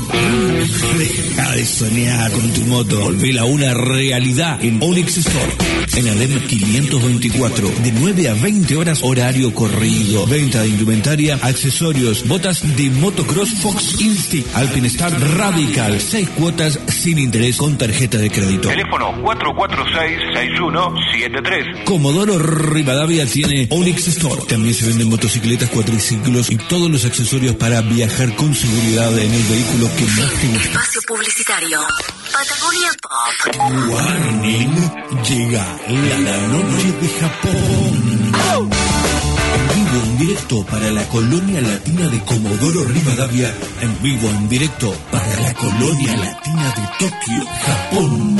Deja de soñar con tu moto. Volvela una realidad en Onyx Store. En Alem 524. De 9 a 20 horas horario corrido. Venta de indumentaria, accesorios, botas de motocross Fox Instinct, Alpinestar Radical. 6 cuotas sin interés con tarjeta de crédito. Teléfono 446-6173. Comodoro Rivadavia tiene Onyx Store. También se venden motocicletas, cuatriciclos y todos los accesorios para viajar con seguridad en el vehículo que más te guste. Espacio publicitario. Patagonia Pop. Warning. Llega la noche de Japón. En vivo, en directo para la colonia latina de Comodoro Rivadavia. En vivo, en directo para la colonia latina de Tokio, Japón.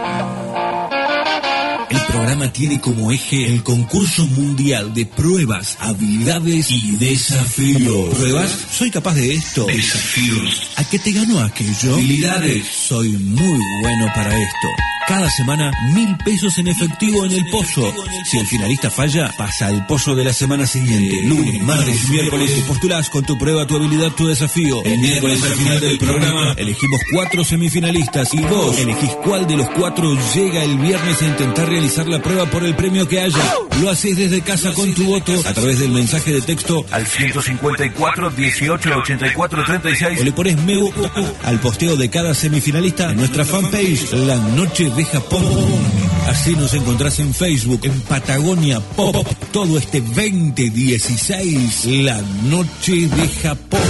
El programa tiene como eje el concurso mundial de pruebas, habilidades y desafíos. ¿Pruebas? Soy capaz de esto. Desafíos. ¿A qué te gano aquello? Habilidades. Soy muy bueno para esto. Cada semana, 1.000 pesos en efectivo en el pozo. Si el finalista falla, pasa al pozo de la semana siguiente. Lunes, martes y miércoles te postulás con tu prueba, tu habilidad, tu desafío. El miércoles al final del programa elegimos 4 semifinalistas y vos elegís cuál de los 4 llega el viernes a intentar realizar la prueba por el premio que haya. Lo haces desde casa con tu voto a través del mensaje de texto Al 154 18 84 36. o le pones me gusta al posteo de cada semifinalista en nuestra fanpage La Noche de Japón. Así nos encontrás en Facebook, en Patagonia Pop, todo este 2016, La Noche de Japón.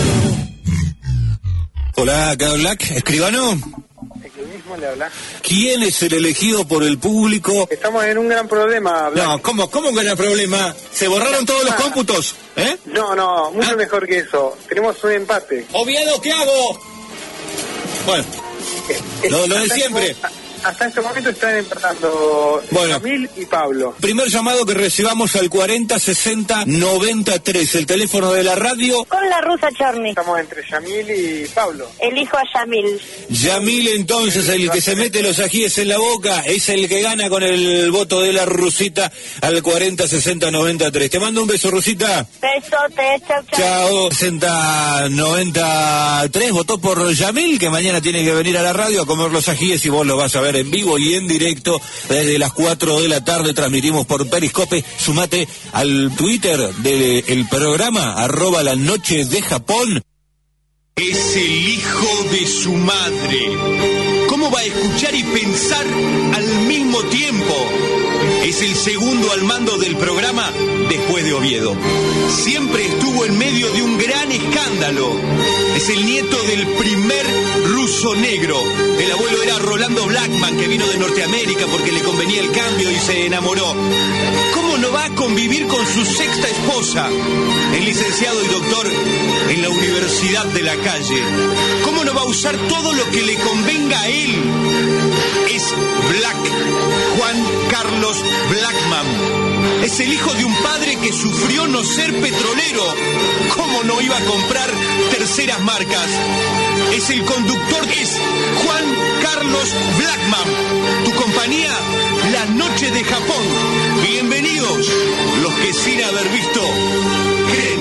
Hola, acá Black, escribano. El mismo le habla. ¿Quién es el elegido por el público? Estamos en un gran problema, Black. No, ¿cómo que no hay problema? ¿Se borraron todos los cómputos? ¿Eh? No, mucho mejor que eso. Tenemos un empate. Oviedo, ¿qué hago? Bueno, lo de Hasta siempre. Hasta este momento están empatando Bueno. Yamil y Pablo. Primer llamado que recibamos al 4060-93, el teléfono de la radio. Con la rusa Chorny. Estamos entre Yamil y Pablo. Elijo a Yamil. Yamil, entonces, el que se mete los ajíes en la boca, es el que gana con el voto de la rusita al 4060-93. Te mando un beso, rusita. Besote, chau, chau. Chao. 60-93, votó por Yamil, que mañana tiene que venir a la radio a comer los ajíes y vos lo vas a ver en vivo y en directo desde las 4 de la tarde. Transmitimos por Periscope. Sumate al Twitter del programa @La Noche de Japón. Es el hijo de su madre. ¿Cómo va a escuchar y pensar al mismo tiempo? Es el segundo al mando del programa después de Oviedo. Siempre estuvo en medio de un gran escándalo. Es el nieto del primer ruso negro. El abuelo era Rolando Blackman, que vino de Norteamérica porque le convenía el cambio y se enamoró. ¿Cómo no va a convivir con su sexta esposa? El licenciado y doctor en la Universidad de la Calle. ¿Cómo no va a usar todo lo que le convenga a él? Es Black, Juan Carlos Blackman. Es el hijo de un padre que sufrió no ser petrolero. ¿Cómo no iba a comprar terceras marcas? Es el conductor, es Juan Carlos Blackman. Tu compañía, La Noche de Japón. Bienvenidos, los que sin haber visto, creen.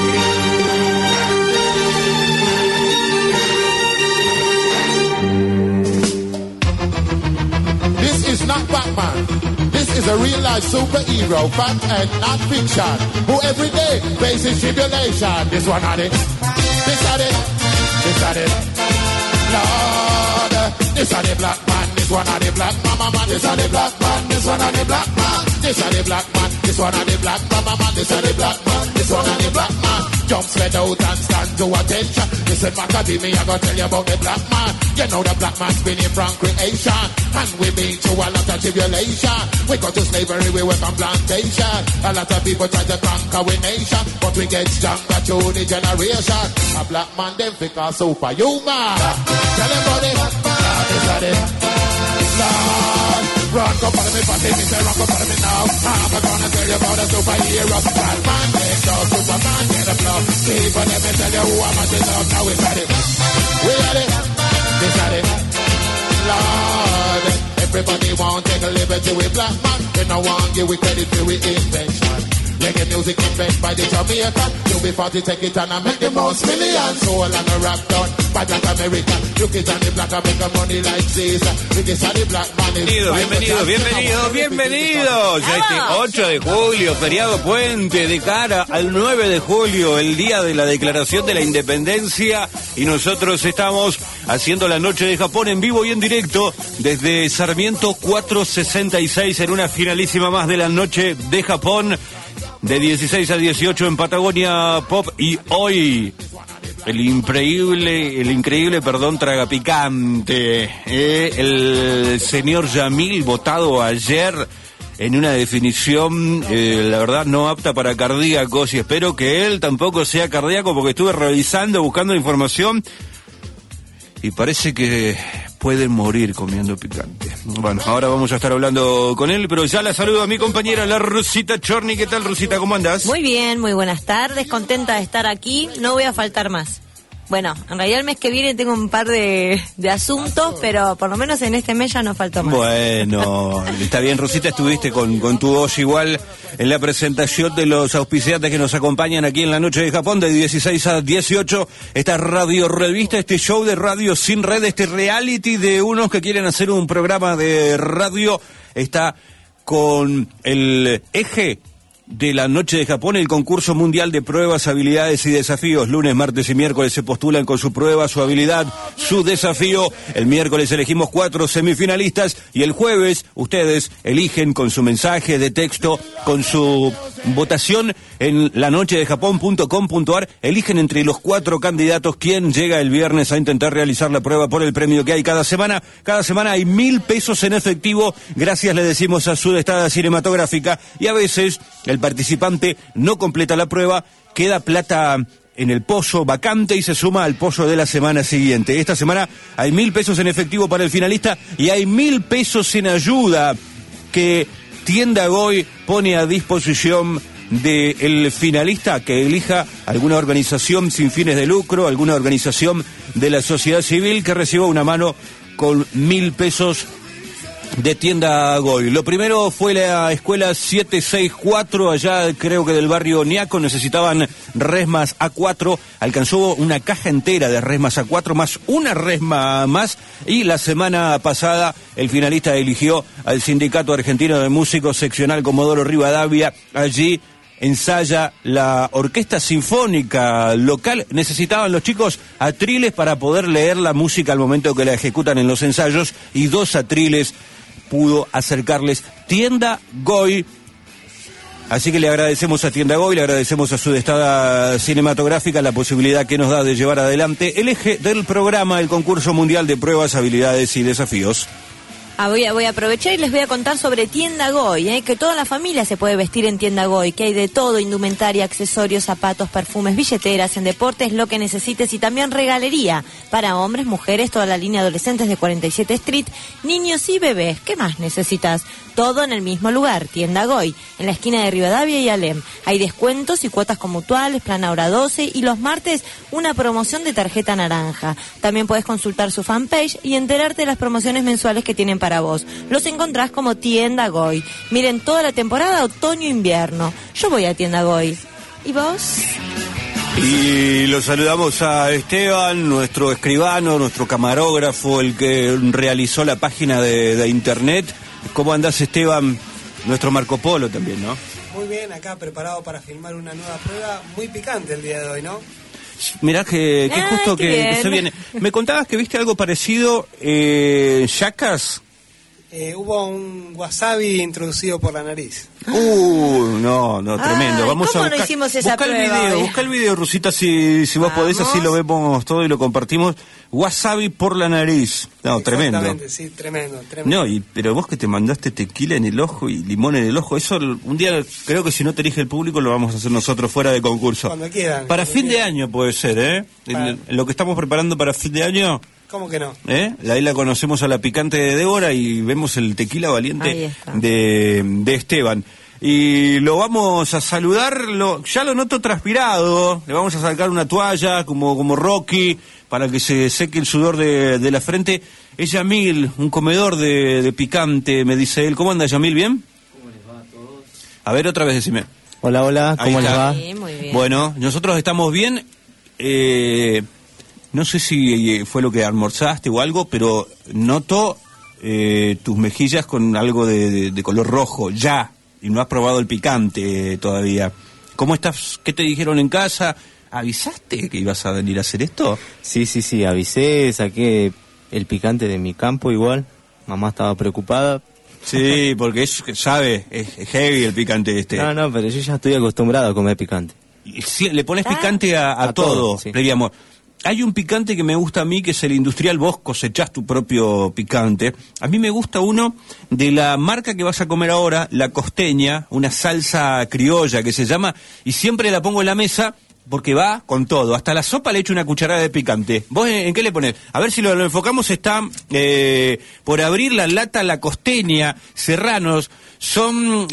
This is not Batman. This is a real-life superhero, fact and not fiction, who every day faces tribulation. This one had it. This had it. This had it. Lord, this had the black man. This one had the black mama man. This had the black man. This one had the black man. This had the black man. This one had the black mama man. This had the black man. This one had the black man. Jump spread out and stand to attention. Listen, Macademy, I gotta tell you about the black man. You know the black man's been here from creation, and we've been through a lot of tribulation. We go to slavery, we work on plantation. A lot of people try to conquer our nation, but we get stronger through the generation. A black man, them think are superhuman. Tell them about it. This is it. Lord, run, go follow me, party, me say run, go follow me now. I'm gonna tell you about a superhero. Batman, take no Superman, get the blow. People, let me tell you who I'm at the top. Now we got it. We got it. This got it. Lord, everybody want take a liberty with black man. They no want give we credit for we invention. Reggae music invented by the Jamaican. UB40 take it and I make the most millions. Soul and a rap done by Black American. Look it on the black and make the money like Caesar. Because of the black man is... Bienvenidos a este 8 de julio, feriado puente de cara al 9 de julio, el día de la declaración de la independencia, y nosotros estamos haciendo la noche de Japón en vivo y en directo desde Sarmiento 466 en una finalísima más de la noche de Japón de 16 a 18 en Patagonia Pop. Y hoy el increíble tragapicante, el señor Yamil, votado ayer en una definición, la verdad, no apta para cardíacos, y espero que él tampoco sea cardíaco, porque estuve revisando, buscando información, y parece que pueden morir comiendo picante. Bueno, ahora vamos a estar hablando con él, pero ya la saludo a mi compañera, la Rosita Chorni. ¿Qué tal, Rosita? ¿Cómo andás? Muy bien, muy buenas tardes, contenta de estar aquí, no voy a faltar más. Bueno, en realidad el mes que viene tengo un par de asuntos, pero por lo menos en este mes ya no faltó más. Bueno, está bien, Rosita, estuviste con tu voz igual en la presentación de los auspiciantes que nos acompañan aquí en la noche de Japón de 16 a 18. Esta radio revista, este show de radio sin red, este reality de unos que quieren hacer un programa de radio, está con el eje de la noche de Japón, el concurso mundial de pruebas, habilidades y desafíos. Lunes, martes y miércoles se postulan con su prueba, su habilidad, su desafío. El miércoles elegimos 4 semifinalistas y el jueves ustedes eligen con su mensaje de texto, con su votación en lanochedejapon.com.ar, eligen entre los 4 candidatos quién llega el viernes a intentar realizar la prueba por el premio que hay cada semana. Cada semana hay 1.000 pesos en efectivo, gracias, le decimos, a Sudestada Cinematográfica, y a veces el participante no completa la prueba, queda plata en el pozo vacante y se suma al pozo de la semana siguiente. Esta semana hay 1.000 pesos en efectivo para el finalista y hay 1.000 pesos en ayuda que Tienda Goy pone a disposición del finalista que elija alguna organización sin fines de lucro, alguna organización de la sociedad civil que reciba una mano con 1.000 pesos de Tienda Goy. Lo primero fue la escuela 764, allá creo que del barrio Niaco, necesitaban resmas A4, alcanzó una caja entera de resmas A4 más una resma más, y la semana pasada el finalista eligió al Sindicato Argentino de Músicos Seccional Comodoro Rivadavia. Allí ensaya la Orquesta Sinfónica local. Necesitaban los chicos atriles para poder leer la música al momento que la ejecutan en los ensayos, y 2 atriles pudo acercarles Tienda Goy. Así que le agradecemos a Tienda Goy, le agradecemos a Sudestada Cinematográfica la posibilidad que nos da de llevar adelante el eje del programa, el concurso mundial de pruebas, habilidades y desafíos. Voy a aprovechar y les voy a contar sobre Tienda Goy, que toda la familia se puede vestir en Tienda Goy, que hay de todo: indumentaria, accesorios, zapatos, perfumes, billeteras, en deportes, lo que necesites, y también regalería para hombres, mujeres, toda la línea adolescentes de 47 Street, niños y bebés. ¿Qué más necesitas? Todo en el mismo lugar, Tienda Goy, en la esquina de Rivadavia y Alem. Hay descuentos y cuotas con mutuales, plan ahora 12, y los martes una promoción de tarjeta naranja. También puedes consultar su fanpage y enterarte de las promociones mensuales que tienen para vos. Los encontrás como Tienda Goy. Miren, toda la temporada otoño-invierno. Yo voy a Tienda Goy. ¿Y vos? Y lo saludamos a Esteban, nuestro escribano, nuestro camarógrafo, el que realizó la página de internet. ¿Cómo andás, Esteban? Nuestro Marco Polo también, ¿no? Muy bien, acá preparado para filmar una nueva prueba muy picante el día de hoy, ¿no? Mirá que justo que se viene. Me contabas que viste algo parecido, Jackass. Hubo un wasabi introducido por la nariz. No, tremendo. Vamos ¿cómo a buscar, no hicimos esa prueba? Busca el video, Rosita, si vos podés, así lo vemos todo y lo compartimos. Wasabi por la nariz. No, tremendo. Sí, tremendo. No, pero vos que te mandaste tequila en el ojo y limón en el ojo, eso un día creo que si no te elige el público lo vamos a hacer nosotros fuera de concurso. Cuando quieran. Para fin de año puede ser, ¿eh? Lo que estamos preparando para fin de año. ¿Cómo que no? Ahí la conocemos a la picante de Débora y vemos el tequila valiente de Esteban. Y lo vamos a saludar, ya lo noto transpirado, le vamos a sacar una toalla como Rocky para que se seque el sudor de la frente. Es Yamil, un comedor de picante, me dice él. ¿Cómo anda, Yamil? ¿Bien? ¿Cómo les va a todos? A ver, otra vez decime. Hola, hola, ¿cómo les va? Sí, muy bien. Bueno, nosotros estamos bien. No sé si fue lo que almorzaste o algo, pero noto tus mejillas con algo de color rojo, ya, y no has probado el picante todavía. ¿Cómo estás? ¿Qué te dijeron en casa? ¿Avisaste que ibas a venir a hacer esto? Sí, avisé, saqué el picante de mi campo igual. Mamá estaba preocupada. Sí, porque es heavy el picante este. No, pero yo ya estoy acostumbrado a comer picante. Sí, le pones picante a todo, sí. diríamos. Hay un picante que me gusta a mí, que es el industrial. Vos cosechás tu propio picante. A mí me gusta uno de la marca que vas a comer ahora, La Costeña, una salsa criolla que se llama, y siempre la pongo en la mesa porque va con todo. Hasta la sopa le echo una cucharada de picante. ¿Vos en qué le ponés? A ver si lo enfocamos. Está por abrir la lata La Costeña, Serranos. Son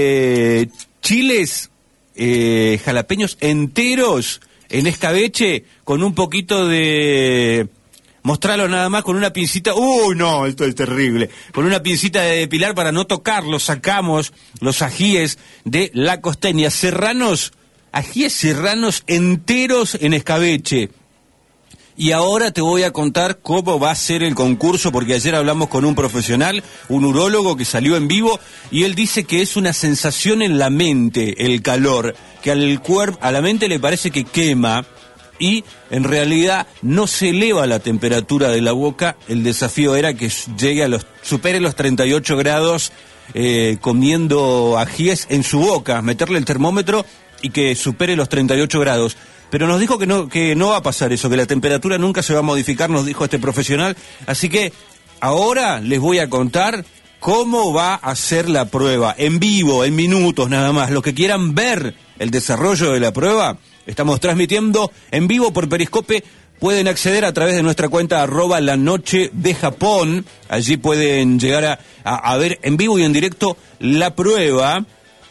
chiles jalapeños enteros en escabeche, con un poquito de... Mostrarlo nada más con una pincita. ¡Uy, no! Esto es terrible. Con una pincita de depilar para no tocarlo, sacamos los ajíes de La Costeña. Serranos, ajíes serranos enteros en escabeche. Y ahora te voy a contar cómo va a ser el concurso, porque ayer hablamos con un profesional, un urólogo que salió en vivo, y él dice que es una sensación en la mente, el calor, que al cuerpo, a la mente le parece que quema, y en realidad no se eleva la temperatura de la boca. El desafío era que supere los 38 grados comiendo ajíes en su boca, meterle el termómetro y que supere los 38 grados. Pero nos dijo que no va a pasar eso, que la temperatura nunca se va a modificar, nos dijo este profesional. Así que ahora les voy a contar cómo va a ser la prueba, en vivo, en minutos nada más. Los que quieran ver el desarrollo de la prueba, estamos transmitiendo en vivo por Periscope. Pueden acceder a través de nuestra cuenta @lanochedejapón. Allí pueden llegar a ver en vivo y en directo la prueba.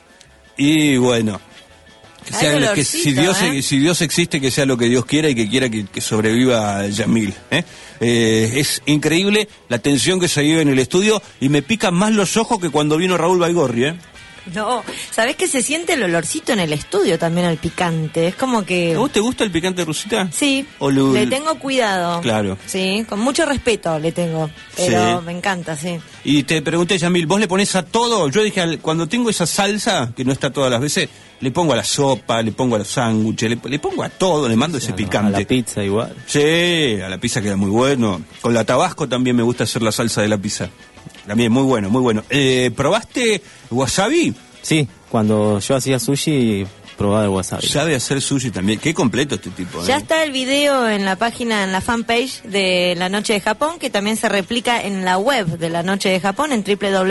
Y bueno... si Dios existe, que sea lo que Dios quiera y que quiera que sobreviva Yamil. Es increíble la tensión que se vive en el estudio y me pican más los ojos que cuando vino Raúl Baigorri. No, ¿sabés que se siente el olorcito en el estudio también al picante? Es como que... ¿A vos te gusta el picante, Rusita? Sí, le tengo cuidado. Claro. Sí, con mucho respeto le tengo, pero sí. Me encanta, sí. Y te pregunté, Yamil, ¿vos le ponés a todo? Yo dije, cuando tengo esa salsa, que no está todas las veces, le pongo a la sopa, le pongo a los sándwiches, le pongo a todo, le mando ese picante. A la pizza igual. Sí, a la pizza queda muy bueno. Con la Tabasco también me gusta hacer la salsa de la pizza. También, muy bueno, muy bueno. ¿Probaste wasabi? Sí, cuando yo hacía sushi, probaba el wasabi. Sabe hacer sushi también. Qué completo este tipo. Ya está el video en la página, en la fanpage de La Noche de Japón, que también se replica en la web de La Noche de Japón, en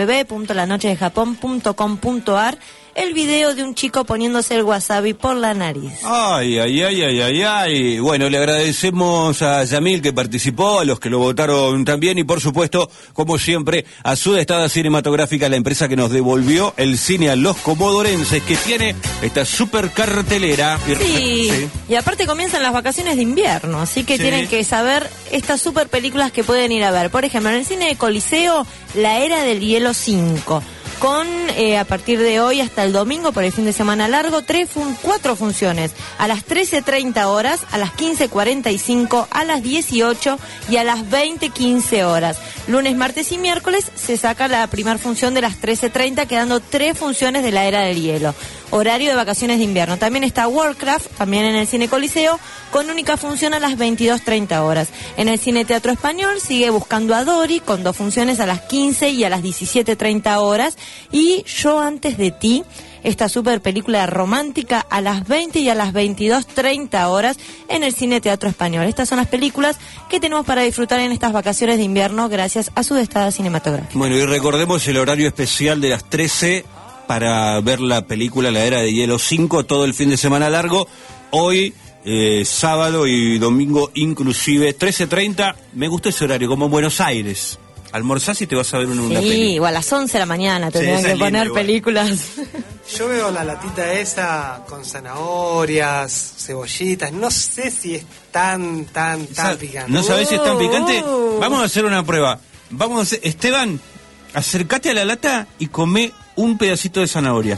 www.lanochedejapon.com.ar. El video de un chico poniéndose el wasabi por la nariz. Ay. Bueno, le agradecemos a Yamil que participó, a los que lo votaron también y por supuesto, como siempre, a Sudestada Cinematográfica, la empresa que nos devolvió el cine a los comodorenses, que tiene esta super cartelera. Sí, y aparte comienzan las vacaciones de invierno, así que tienen que saber estas super películas que pueden ir a ver. Por ejemplo, en el cine de Coliseo, La Era del Hielo 5. Con, a partir de hoy hasta el domingo, por el fin de semana largo, 4 funciones. A las 13:30 horas, a las 15:45, a las 18 y a las 20:15 horas. Lunes, martes y miércoles se saca la primera función de las 13:30, quedando 3 funciones de La Era del Hielo. Horario de vacaciones de invierno. También está Warcraft, también en el Cine Coliseo, con única función a las 22:30 horas. En el Cine Teatro Español sigue Buscando a Dory, con 2 funciones a las 15 y a las 17:30 horas. Y Yo antes de ti, esta super película romántica, a las 20 y a las 22:30 horas en el Cine Teatro Español. Estas son las películas que tenemos para disfrutar en estas vacaciones de invierno gracias a Sudestada Cinematográfica. Bueno, y recordemos el horario especial de las 13 para ver la película La Era de Hielo 5 todo el fin de semana largo. Hoy, sábado y domingo inclusive, 13:30. Me gusta ese horario, como en Buenos Aires. Almorzás y te vas a ver una película. Sí, o a las 11 de la mañana tendrían que poner películas. Yo veo la latita esa con zanahorias, cebollitas. No sé si es tan picante. ¿No sabés si es tan picante? Vamos a hacer una prueba. Esteban, acércate a la lata y come un pedacito de zanahoria.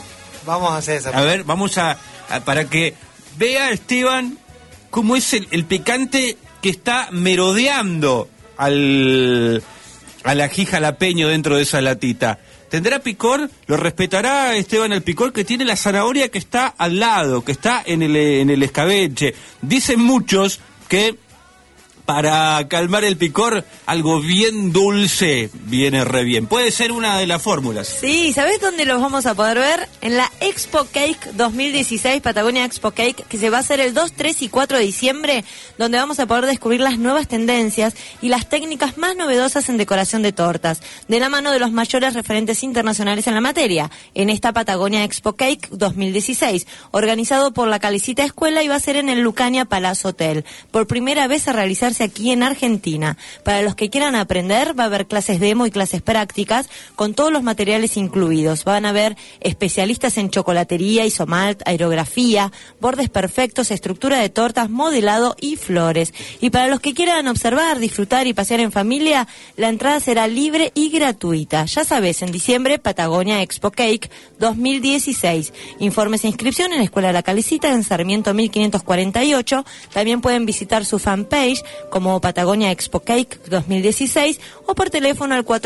Vamos a hacer esa. A ver, vamos a para que vea Esteban cómo es el picante que está merodeando al ají jalapeño dentro de esa latita. ¿Tendrá picor? ¿Lo respetará Esteban el picor que tiene la zanahoria que está al lado, que está en el escabeche? Dicen muchos que para calmar el picor, algo bien dulce viene re bien. Puede ser una de las fórmulas. Sí, ¿sabés dónde los vamos a poder ver? En la Expo Cake 2016, Patagonia Expo Cake, que se va a hacer el 2, 3 y 4 de diciembre, donde vamos a poder descubrir las nuevas tendencias y las técnicas más novedosas en decoración de tortas, de la mano de los mayores referentes internacionales en la materia, en esta Patagonia Expo Cake 2016, organizado por la Calicita Escuela y va a ser en el Lucania Palazzo Hotel. Por primera vez a realizarse aquí en Argentina. Para los que quieran aprender, va a haber clases demo y clases prácticas con todos los materiales incluidos. Van a haber especialistas en chocolatería, isomalt, aerografía, bordes perfectos, estructura de tortas, modelado y flores. Y para los que quieran observar, disfrutar y pasear en familia, la entrada será libre y gratuita. Ya sabes, en diciembre, Patagonia Expo Cake 2016. Informes e inscripción en la Escuela de la Calicita en Sarmiento 1548. También pueden visitar su fanpage como Patagonia Expo Cake 2016 o por teléfono al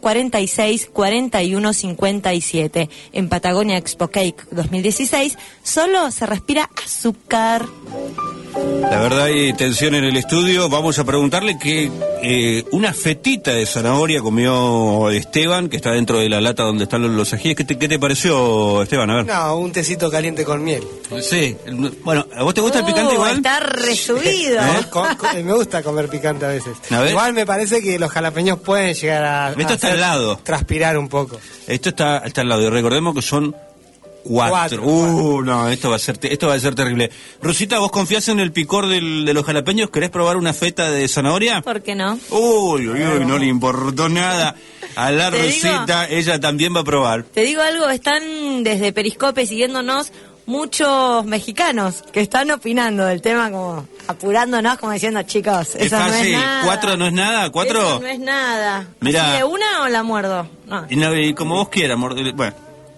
446-4157. En Patagonia Expo Cake 2016 solo se respira azúcar. La verdad hay tensión en el estudio. Vamos a preguntarle que una fetita de zanahoria comió Esteban, que está dentro de la lata donde están los ajíes. ¿Qué te pareció, Esteban? A ver. No, un tecito caliente con miel. Sí. Bueno, ¿a vos te gusta el picante igual? Está resubido. Me gusta comer picante a veces. ¿A ver? Igual me parece que los jalapeños pueden llegar a Esto está al lado. Transpirar un poco. Esto está al lado. Y recordemos que son 4. No, esto va a ser terrible. Rosita, ¿vos confías en el picor de los jalapeños? ¿Querés probar una feta de zanahoria? ¿Por qué no? Uy, no le importó nada a la Rosita. Ella también va a probar. Te digo algo, están desde Periscope siguiéndonos muchos mexicanos que están opinando del tema, como apurándonos, como diciendo, chicos, eso no es nada. 4 no es nada, 4. Eso no es nada. Mirá. ¿De una o la muerdo? No. Y como vos quieras, bueno.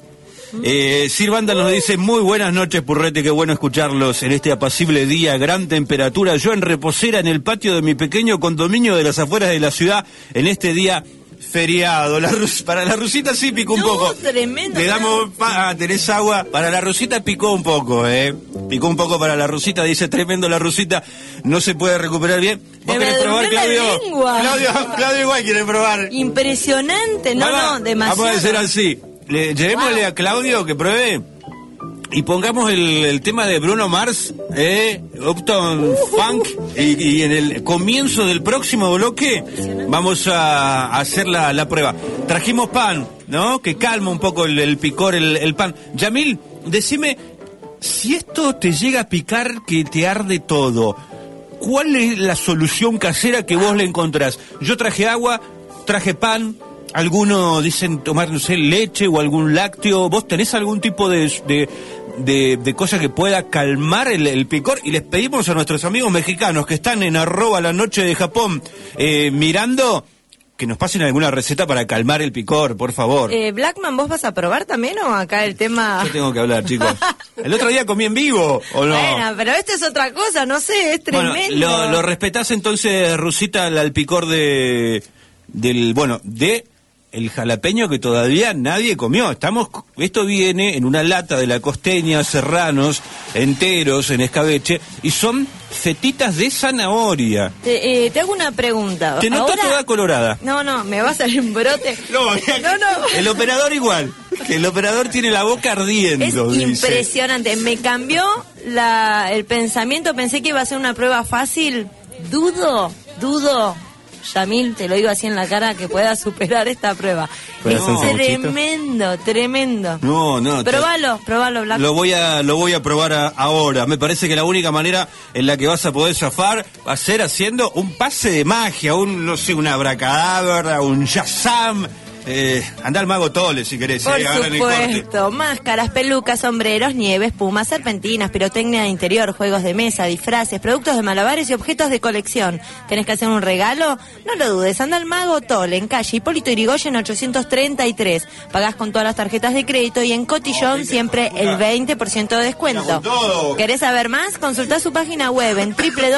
Sir Banda nos dice: muy buenas noches, Purrete, qué bueno escucharlos en este apacible día, gran temperatura. Yo en reposera en el patio de mi pequeño condominio de las afueras de la ciudad en este día feriado. Para la Rosita sí picó un poco. Tremendo. Le damos tenés agua. Para la Rosita picó un poco, Picó un poco para la Rosita, dice tremendo la Rosita, no se puede recuperar bien. ¿Vos querés probar, Claudio? Claudio igual quiere probar. Impresionante, no, demasiado. Vamos a hacer así. Llevémosle a Claudio que pruebe y pongamos el tema de Bruno Mars, Uptown Funk, y en el comienzo del próximo bloque vamos a hacer la prueba. Trajimos pan, ¿no? Que calma un poco el picor, el pan. Yamil, decime, si esto te llega a picar que te arde todo, ¿cuál es la solución casera que vos le encontrás? Yo traje agua, traje pan. Algunos dicen tomar, no sé, leche o algún lácteo. ¿Vos tenés algún tipo de cosa que pueda calmar el picor? Y les pedimos a nuestros amigos mexicanos que están en @lanoche_de_Japón mirando, que nos pasen alguna receta para calmar el picor, por favor. Blackman, ¿vos vas a probar también o acá el tema? Yo tengo que hablar, chicos. El otro día comí en vivo, ¿o no? Bueno, pero esto es otra cosa, no sé, es tremendo. Bueno, lo respetás entonces, Rusita, al picor del el jalapeño que todavía nadie comió. Esto viene en una lata de la Costeña, serranos enteros en escabeche, y son fetitas de zanahoria. Te hago una pregunta. Te noto toda colorada. No, me va a salir un brote. No. El operador igual. Que el operador tiene la boca ardiendo. Es impresionante. Me cambió el pensamiento. Pensé que iba a ser una prueba fácil. Dudo. Yamil, te lo digo así en la cara, que pueda superar esta prueba. Es tremendo. No. Probalo, Blanco. Lo voy a probar ahora. Me parece que la única manera en la que vas a poder zafar va a ser haciendo un pase de magia, una abracadabra, un Shazam. Anda al Mago Tole si querés. Por Ahora en el corte. supuesto, máscaras, pelucas, sombreros, nieve, espumas, serpentinas, pirotecnia de interior, juegos de mesa, disfraces, productos de malabares y objetos de colección. ¿Tenés que hacer un regalo? No lo dudes, anda al Mago Tole, en calle Hipólito Yrigoyen 833. Pagás con todas las tarjetas de crédito y en Cotillón siempre el 20% de descuento. ¿Querés saber más? Consultá su página web en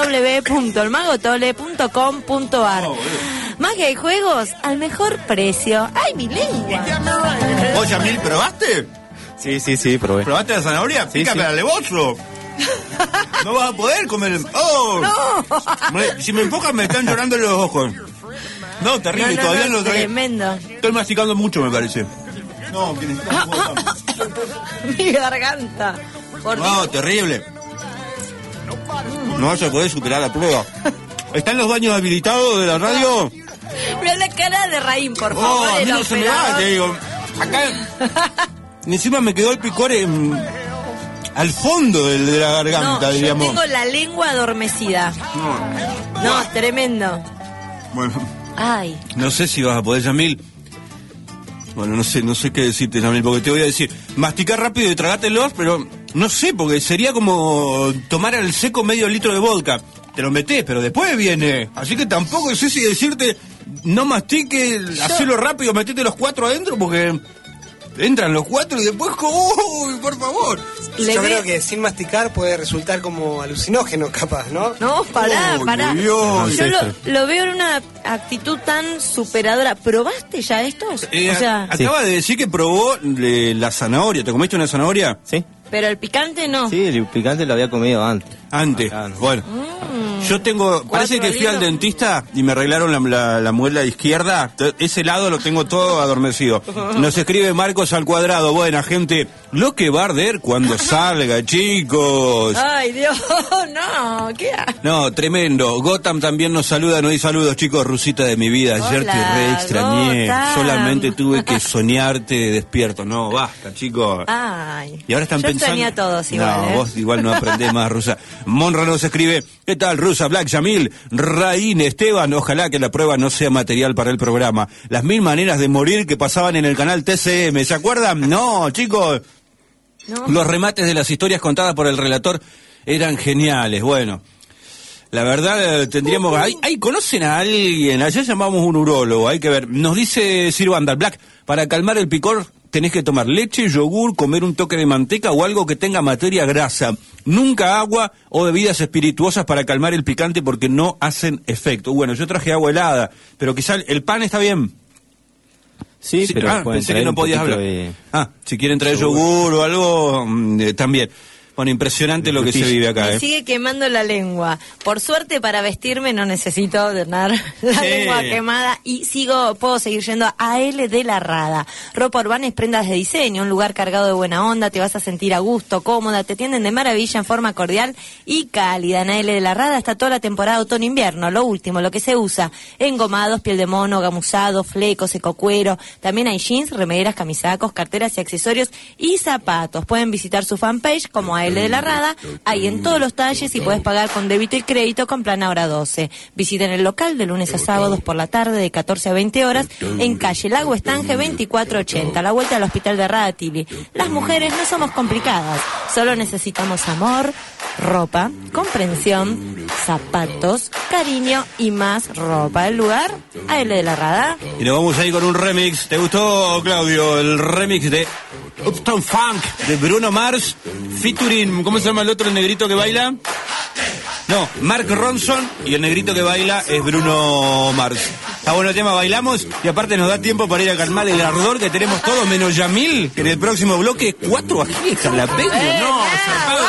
www.elmagotole.com.ar. Magia y juegos al mejor precio. ¡Ay, mi lengua! ¿Vos, Yamil, probaste? Sí, probé. ¿Probaste la zanahoria? Sí, Pícame sí. al alevoso. No vas a poder comer. ¡Oh! ¡No! Si me enfocan me están llorando los ojos. No, terrible, todavía no lo tragué. Tremendo. Estoy masticando mucho, me parece. No, que necesitamos Mi garganta. Por No, Dios. terrible. No vas a poder superar la prueba. ¿Están los baños habilitados de la radio? Mira la cara de Raín, por Oh, favor. a mí el no se me va, operador. te digo. Acá. Encima me quedó el picor al fondo de la garganta, No, yo diríamos. tengo la lengua adormecida. No, es tremendo. Bueno, Ay. no sé si vas a poder, Yamil. Bueno, no sé qué decirte, Yamil, porque te voy a decir, masticar rápido y tragátelos, pero no sé, porque sería como tomar al seco medio litro de vodka. Te lo metés, pero después viene. Así que tampoco sé si decirte, no mastique, hacelo rápido, metete los 4 adentro, porque entran los 4 y después, ¡uy, por favor! Yo creo que sin masticar puede resultar como alucinógeno, capaz, ¿no? No, pará. Dios. Yo lo veo en una actitud tan superadora. ¿Probaste ya estos? Acaba de decir que probó la zanahoria. ¿Te comiste una zanahoria? Sí. Pero el picante no. Sí, el picante lo había comido antes. Bueno. Yo parece que fui al dentista y me arreglaron la muela izquierda. Ese lado lo tengo todo adormecido. Nos escribe Marcos al cuadrado. Buena gente, lo que va a arder cuando salga, chicos. Ay, Dios, no, ¿qué haces? No, tremendo. Gotham también nos saluda. No hay saludos, chicos. Rusita de mi vida. Ayer te re extrañé. Gotham. Solamente tuve que soñarte despierto. No, basta, chicos. Ay. Y ahora están Yo pensando. extrañé a todos igual, No, ¿eh? vos igual no aprendés más, Rusa. Monra nos escribe: ¿qué tal, Rusa, Black, Yamil, Raín, Esteban? Ojalá que la prueba no sea material para el programa. Las 1000 maneras de morir que pasaban en el canal TCM. ¿Se acuerdan? No, chicos. No. Los remates de las historias contadas por el relator eran geniales. Bueno, la verdad tendríamos... ¿Ay, conocen a alguien? Allá llamamos un urólogo, hay que ver. Nos dice Sir Vandal: Black, para calmar el picor tenés que tomar leche, yogur, comer un toque de manteca o algo que tenga materia grasa. Nunca agua o bebidas espirituosas para calmar el picante porque no hacen efecto. Bueno, yo traje agua helada, pero quizá el pan está bien. Sí, pero pueden pensé que traer no un podías poquito hablar. Si quieren traer yogur o algo, también. Bueno, impresionante lo que se vive acá, Me sigue quemando la lengua. Por suerte, para vestirme no necesito tener la lengua quemada y puedo seguir yendo a AL de la Rada. Ropa urbana y prendas de diseño, un lugar cargado de buena onda, te vas a sentir a gusto, cómoda, te atienden de maravilla en forma cordial y cálida. En AL de la Rada está toda la temporada otoño-invierno, lo último, lo que se usa: engomados, piel de mono, gamuzado, flecos, ecocuero. También hay jeans, remeras, camisacos, carteras y accesorios y zapatos. Pueden visitar su fanpage como AL de la Rada, ahí en todos los talles, y puedes pagar con débito y crédito con plan Ahora 12. Visiten el local de lunes a sábados por la tarde de 14 a 20 horas en calle Lago Estange 2480, a la vuelta al hospital de Radatili. Las mujeres no somos complicadas, solo necesitamos amor, ropa, comprensión, zapatos, cariño y más ropa. El lugar, AL de la Rada. Y nos vamos a ir con un remix. ¿Te gustó, Claudio? El remix de Uptown Funk de Bruno Mars featuring, ¿cómo se llama el otro, el negrito que baila? No, Mark Ronson, y el negrito que baila es Bruno Mars. Está bueno el tema, bailamos, y aparte nos da tiempo para ir a calmar el ardor que tenemos todos, menos Yamil, que en el próximo bloque 4 ajíes jalapeños. No, zarpado.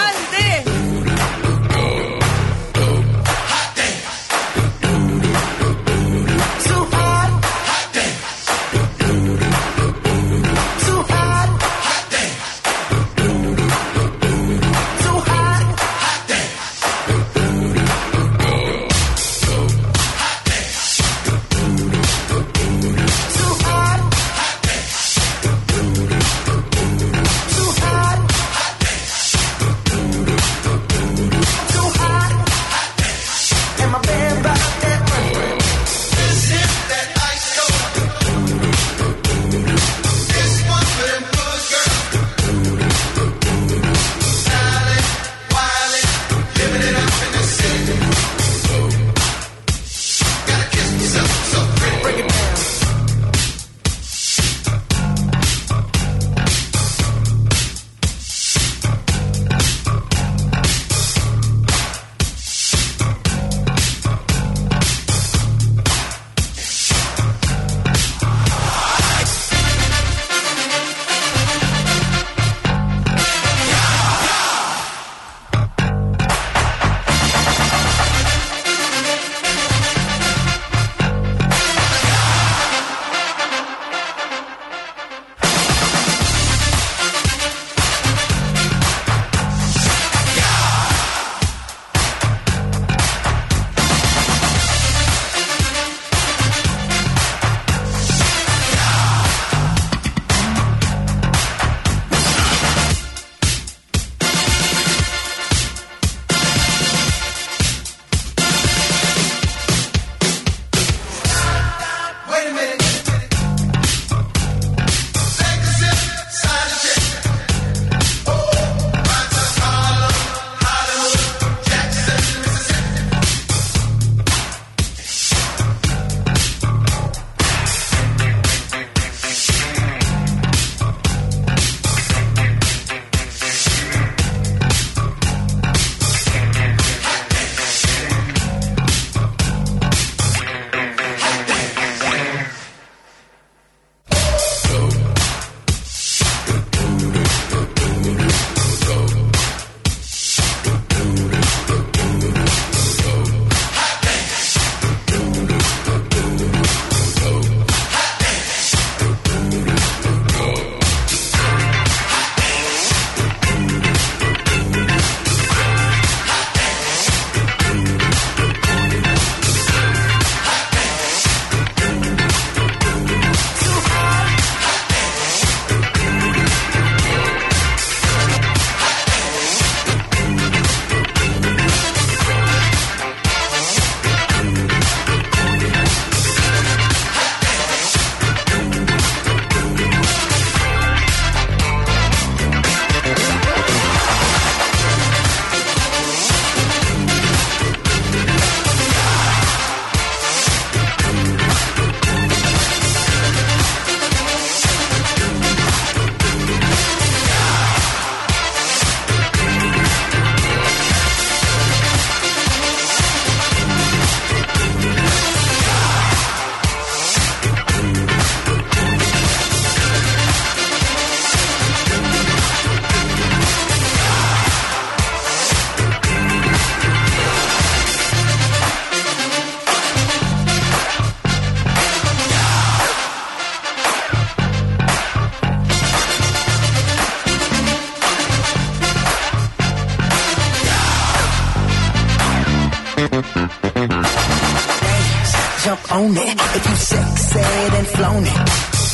If you sexed and flown it,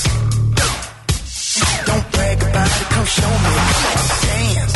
don't brag about it, come show me. Come on, dance.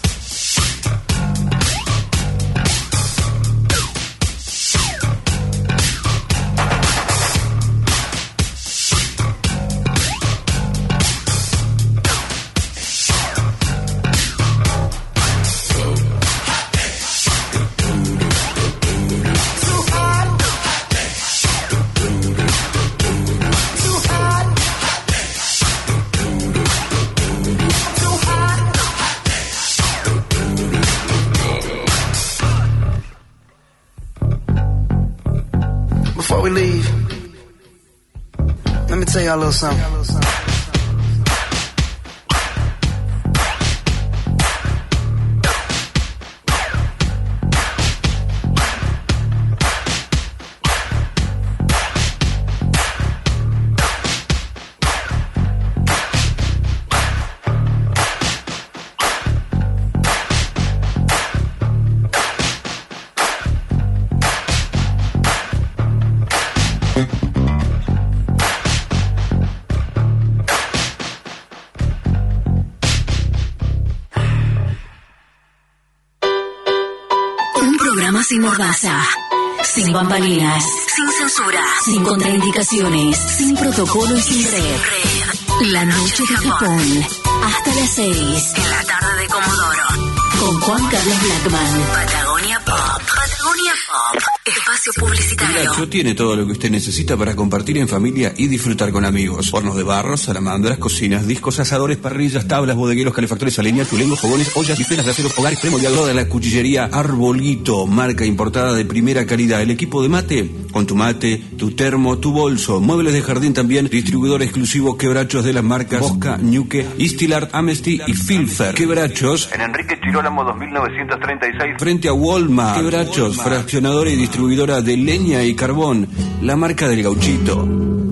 Before we leave, let me tell y'all a little something. Sin mordaza, sin bambalinas, sin censura, sin contraindicaciones, sin protocolo y sin red. La noche de Japón, hasta las 6. En la tarde de Comodoro. Con Juan Carlos Blackman. Patagonia Pop. Patagonia Pop. Espacio publicitario. Quebracho tiene todo lo que usted necesita para compartir en familia y disfrutar con amigos. Hornos de barro, salamandras, cocinas, discos, asadores, parrillas, tablas, bodegueros, calefactores a leña, tulengos, fogones, ollas y penas de acero, hogares, premoliados. Toda la cuchillería Arbolito, marca importada de primera calidad. El equipo de mate, con tu mate, tu termo, tu bolso. Muebles de jardín también. Distribuidor exclusivo Quebrachos de las marcas Bosca, Ñuque, Istilart, Amnesty y Filfer. Quebrachos en Enrique Chirolamo 2936. Frente a Walmart. Quebrachos, fraccionadora y distribuidora de leña y carbón. La marca del Gauchito.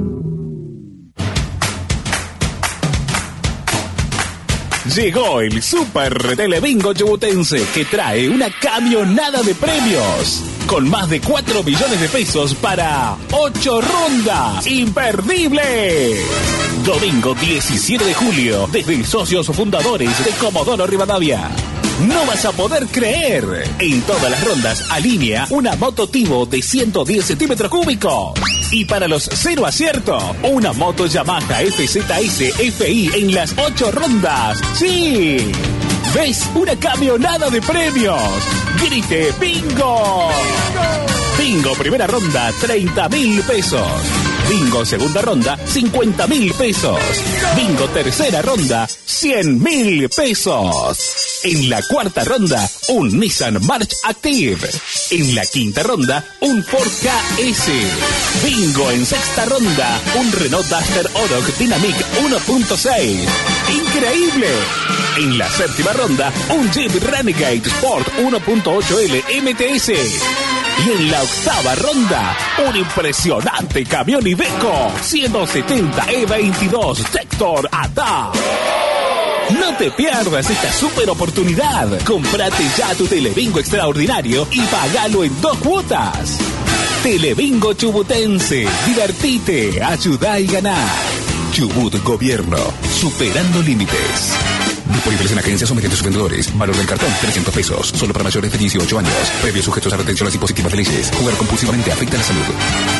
Llegó el Super Telebingo Chubutense, que trae una camionada de premios con más de 4 millones de pesos para 8 rondas. ¡Imperdible! Domingo 17 de julio, desde socios fundadores de Comodoro Rivadavia. No vas a poder creer. En todas las rondas alinea una moto Tivo de 110 centímetros cúbicos. Y para los 0 acierto, una moto Yamaha FZS FI en las 8 rondas. ¡Sí! ¿Ves? Una camionada de premios. ¡Grite bingo! Bingo primera ronda, 30.000 pesos. Bingo segunda ronda, 50.000 pesos. Bingo tercera ronda, 100.000 pesos. En la cuarta ronda, un Nissan March Active. En la quinta ronda, un Ford KS. Bingo en sexta ronda, un Renault Duster Oroch Dynamic 1.6. ¡Increíble! En la séptima ronda, un Jeep Renegade Sport 1.8L MTS. Y en la octava ronda, un impresionante camión Iveco 170 E22 Sector ATA. No te pierdas esta super oportunidad. Comprate ya tu Telebingo extraordinario y pagalo en 2 cuotas. Telebingo Chubutense. Divertite, ayuda y ganar. Chubut Gobierno. Superando límites. Disponibles en agencias o mediante sus vendedores. Valor del cartón, 300 pesos. Solo para mayores de 18 años. Previos sujetos a retenciones impositivas de leyes. Jugar compulsivamente afecta a la salud.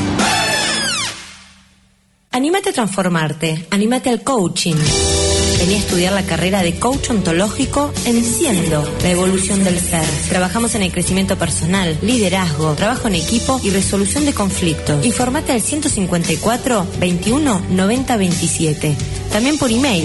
Anímate a transformarte. Anímate al coaching. Vení a estudiar la carrera de coach ontológico en Siendo, la evolución del ser. Trabajamos en el crecimiento personal, liderazgo, trabajo en equipo y resolución de conflictos. Informate al 154 21 90 27. También por email.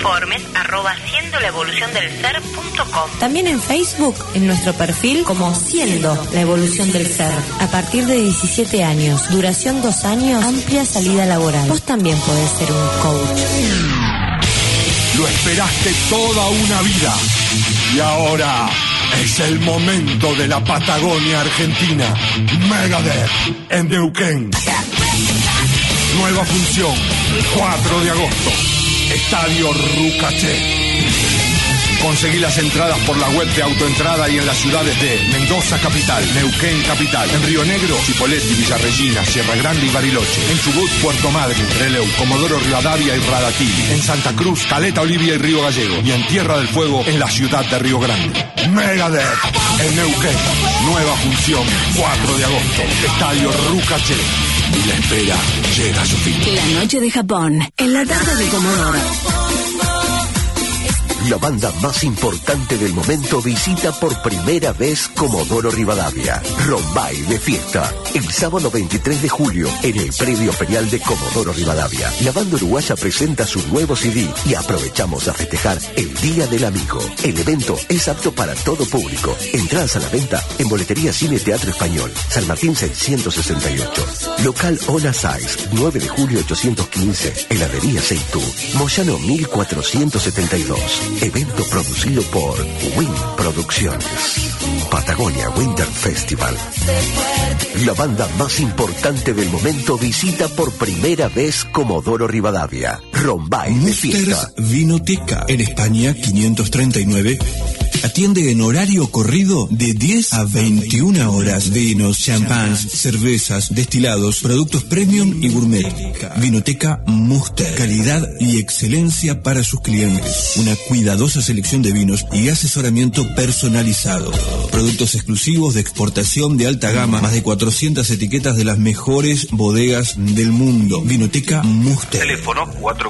Informes@siendolaevoluciondelser.com. También en Facebook, en nuestro perfil como Siendo, la evolución del ser. A partir de 17 años, duración 2 años, amplia salida laboral. Vos también podés ser un coach. Lo esperaste toda una vida y ahora es el momento de la Patagonia Argentina. Megadeth en Neuquén. Nueva función, 4 de agosto, Estadio Rucaché. Conseguí las entradas por la web de Autoentrada y en las ciudades de Mendoza capital, Neuquén capital, en Río Negro, Chipoleti, Villa Regina, Sierra Grande y Bariloche, en Chubut, Puerto Madryn, Trelew, Comodoro Rivadavia y Radatili, en Santa Cruz, Caleta Olivia y Río Gallego, y en Tierra del Fuego, en la ciudad de Río Grande. Megadeth, en Neuquén, nueva función, 4 de agosto, Estadio Rucaché. Y la espera llega a su fin. La noche de Japón, en la tarde de Comodoro. La banda más importante del momento visita por primera vez Comodoro Rivadavia. Rombay de fiesta. El sábado 23 de julio, en el predio ferial de Comodoro Rivadavia. La banda uruguaya presenta su nuevo CD y aprovechamos a festejar el Día del Amigo. El evento es apto para todo público. Entradas a la venta en Boletería Cine Teatro Español, San Martín 668. Local Ona Size, 9 de julio 815, Heladería Seitú, Moyano 1472. Evento producido por Win Producciones. Patagonia Winter Festival. La banda más importante del momento visita por primera vez Comodoro Rivadavia. Rombay de fiesta. Vinoteca, en España 539. Atiende en horario corrido de 10 a 21 horas. Vinos, champans, cervezas, destilados, productos premium y gourmet. Vinoteca Muster. Calidad y excelencia para sus clientes. Una cuidadosa selección de vinos y asesoramiento personalizado. Productos exclusivos de exportación de alta gama. Más de 400 etiquetas de las mejores bodegas del mundo. Vinoteca Muster. Teléfono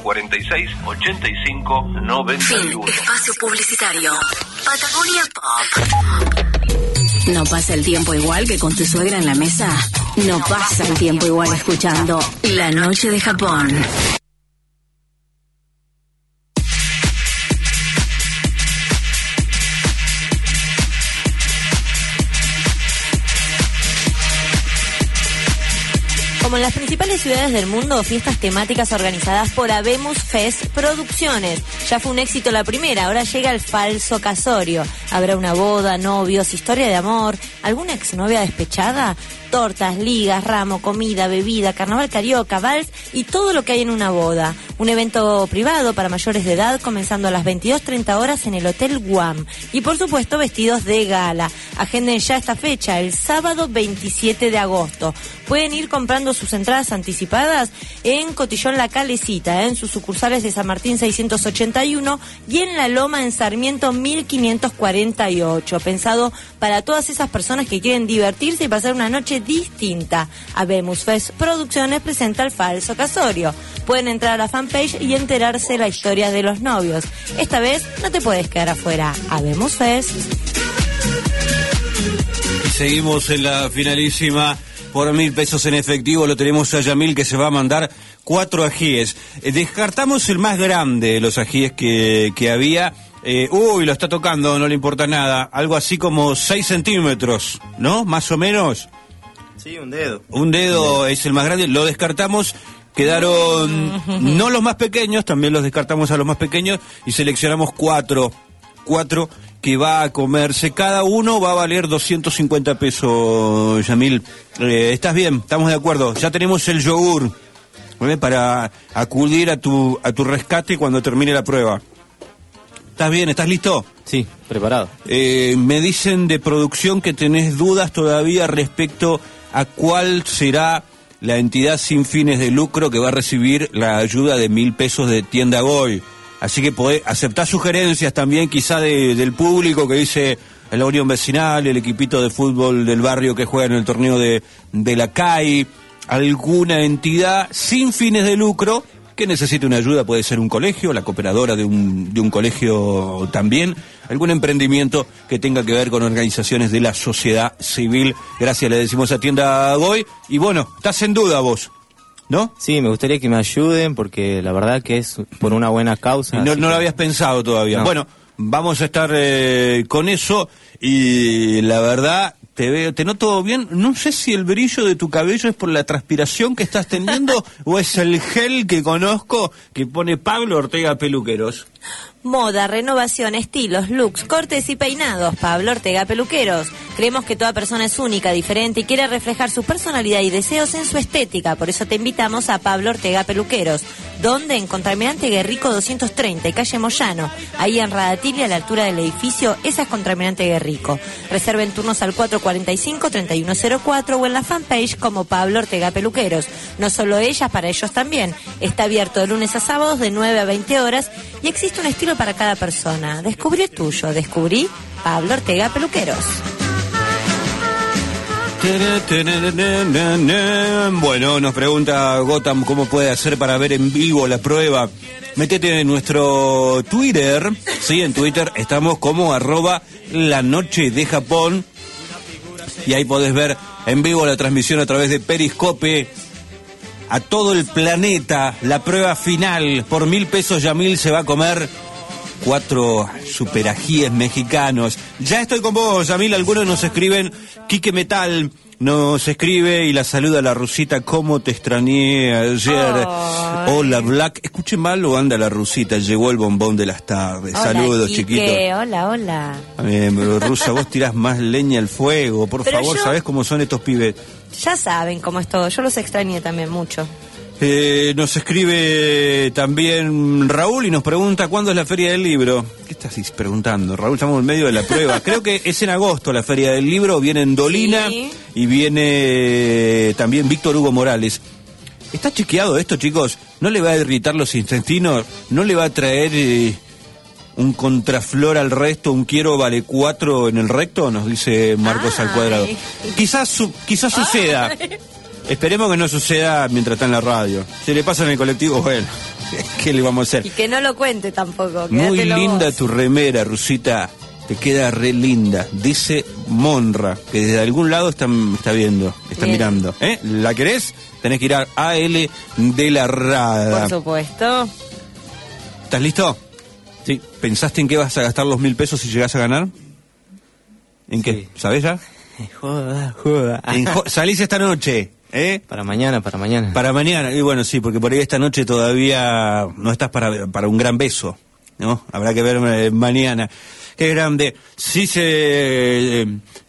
446-8591. Espacio publicitario. Patagonia Pop. ¿No pasa el tiempo igual que con tu suegra en la mesa? No pasa el tiempo igual escuchando La Noche de Japón. Como en las principales ciudades del mundo, fiestas temáticas organizadas por Habemos Fest Producciones. Ya fue un éxito la primera, ahora llega el falso casorio. Habrá una boda, novios, historia de amor, alguna exnovia despechada, tortas, ligas, ramo, comida, bebida, carnaval carioca, vals y todo lo que hay en una boda. Un evento privado para mayores de edad comenzando a las 22:30 horas en el Hotel Guam. Y por supuesto vestidos de gala. Agenden ya esta fecha, el sábado 27 de agosto. Pueden ir comprando sus entradas anticipadas en Cotillón La Calecita, en sus sucursales de San Martín 681 y en La Loma en Sarmiento 1548. Pensado para todas esas personas que quieren divertirse y pasar una noche distinta. Habemos Fest Producciones presenta el falso casorio. Pueden entrar a la fanpage y enterarse de la historia de los novios. Esta vez no te puedes quedar afuera. Habemos Fest. Y seguimos en la finalísima. Por 1.000 pesos en efectivo lo tenemos a Yamil, que se va a mandar 4 ajíes. Descartamos el más grande de los ajíes que había. Lo está tocando, no le importa nada. Algo así como 6 centímetros, ¿no? Más o menos. Sí, un dedo. Un dedo es el más grande. Lo descartamos. Quedaron no los más pequeños, también los descartamos a los más pequeños y seleccionamos 4 que va a comerse. Cada uno va a valer 250 pesos, Yamil. ¿Estás bien? ¿Estamos de acuerdo? Ya tenemos el yogur para acudir a tu rescate cuando termine la prueba. ¿Estás bien? ¿Estás listo? Sí, preparado. Me dicen de producción que tenés dudas todavía respecto a cuál será la entidad sin fines de lucro que va a recibir la ayuda de 1.000 pesos de Tienda Goy. Así que podés aceptar sugerencias también quizá del público que dice la Unión Vecinal, el equipito de fútbol del barrio que juega en el torneo de la CAI, alguna entidad sin fines de lucro que necesite una ayuda, puede ser un colegio, la cooperadora de un colegio también, algún emprendimiento que tenga que ver con organizaciones de la sociedad civil. Gracias, le decimos a Tienda Goy. Y bueno, estás en duda vos, ¿no? Sí, me gustaría que me ayuden porque la verdad que es por una buena causa. No lo habías pensado todavía. No. Bueno, vamos a estar con eso y la verdad te noto bien. No sé si el brillo de tu cabello es por la transpiración que estás teniendo o es el gel que conozco que pone Pablo Ortega Peluqueros. Moda, renovación, estilos, looks, cortes y peinados. Pablo Ortega Peluqueros. Creemos que toda persona es única, diferente y quiere reflejar su personalidad y deseos en su estética. Por eso te invitamos a Pablo Ortega Peluqueros. ¿Dónde? En Contralmirante Guerrico 230 y calle Moyano. Ahí en Radatili, a la altura del edificio, esa es Contralmirante Guerrico. Reserven turnos al 445-3104 o en la fanpage como Pablo Ortega Peluqueros. No solo ellas, para ellos también. Está abierto de lunes a sábados de 9 a 20 horas y existe un estilo para cada persona. Descubrí el tuyo. Descubrí Pablo Ortega Peluqueros. Bueno, nos pregunta Gotham cómo puede hacer para ver en vivo la prueba. Métete en nuestro Twitter, sí, en Twitter estamos como @lanochedejapón y ahí podés ver en vivo la transmisión a través de Periscope a todo el planeta, la prueba final. Por 1.000 pesos Yamil se va a comer 4 superajíes mexicanos. Ya estoy con vos, Yamil. Algunos nos escriben, Quique Metal nos escribe y la saluda a la Rusita. ¿Cómo te extrañé ayer? Oh. Hola, Black. ¿Escuché mal o anda la Rusita? Llegó el bombón de las tardes. Hola, saludos, Quique. chiquito. Hola. Rusa, vos tirás más leña al fuego. Por Pero favor, ¿sabés cómo son estos pibes? Ya saben cómo es todo. Yo los extrañé también mucho. Nos escribe también Raúl y nos pregunta ¿cuándo es la Feria del Libro? ¿Qué estás preguntando, Raúl? Estamos en medio de la prueba. Creo que es en agosto la Feria del Libro. Viene en Dolina, sí. Y viene también Víctor Hugo Morales. ¿Está chequeado esto, chicos? ¿No le va a irritar los intestinos? ¿No le va a traer un contraflor al resto? ¿Un quiero vale 4 en el recto? Nos dice Marcos al cuadrado. Quizás suceda. Esperemos que no suceda mientras está en la radio. Si le pasa en el colectivo, bueno, ¿qué le vamos a hacer? Y que no lo cuente tampoco. Muy linda vos. Tu remera, Rusita. Te queda re linda. Dice Monra, que desde algún lado está viendo, está bien. Mirando. ¿La querés? Tenés que ir a AL de la Rada. Por supuesto. ¿Estás listo? Sí. ¿Pensaste en qué vas a gastar los 1.000 pesos si llegás a ganar? ¿En qué? Sí. ¿Sabés ya? Joda. Salís esta noche. Para mañana. Para mañana, y bueno, sí, porque por ahí esta noche todavía no estás para un gran beso, ¿no? Habrá que ver mañana. Qué grande. Si se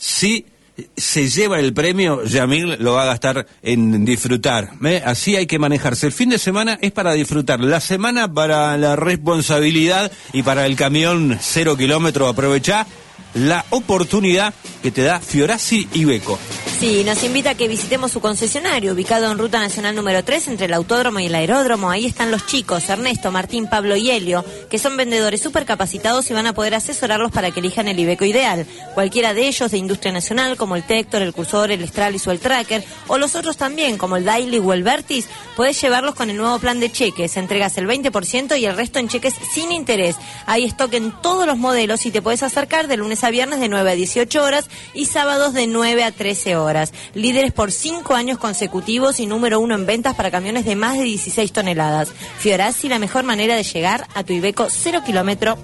lleva el premio, Yamil lo va a gastar en disfrutar. Así hay que manejarse. El fin de semana es para disfrutar. La semana para la responsabilidad y para el camión 0 kilómetros. Aprovechá la oportunidad que te da Fiorazzi Iveco. Sí, nos invita a que visitemos su concesionario, ubicado en Ruta Nacional número 3, entre el Autódromo y el Aeródromo. Ahí están los chicos, Ernesto, Martín, Pablo y Helio, que son vendedores súper capacitados y van a poder asesorarlos para que elijan el Iveco ideal. Cualquiera de ellos de industria nacional, como el Tector, el Cursor, el Stralis o el Tracker, o los otros también, como el Daily o el Vertis, puedes llevarlos con el nuevo plan de cheques. Entregas el 20% y el resto en cheques sin interés. Hay stock en todos los modelos y te puedes acercar de lunes a viernes de 9 a 18 horas y sábados de 9 a 13 horas. Líderes por 5 años consecutivos y número 1 en ventas para camiones de más de 16 toneladas. Fiorazzi, la mejor manera de llegar a tu Iveco 0 kilómetro.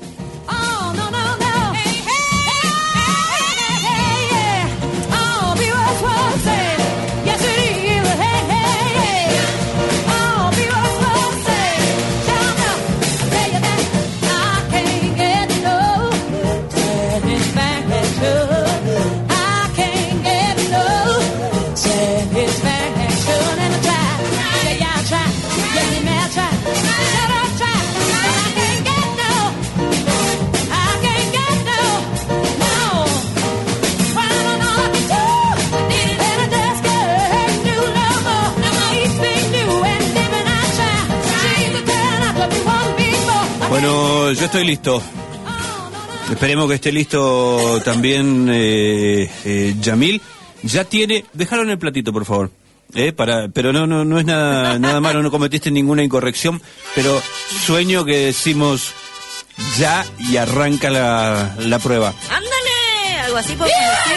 Bueno, yo estoy listo. Esperemos que esté listo también Yamil. Ya tiene... Déjalo en el platito, por favor. Pero no es nada malo, no cometiste ninguna incorrección, pero sueño que decimos ya y arranca la prueba. ¡Ándale! Algo así podemos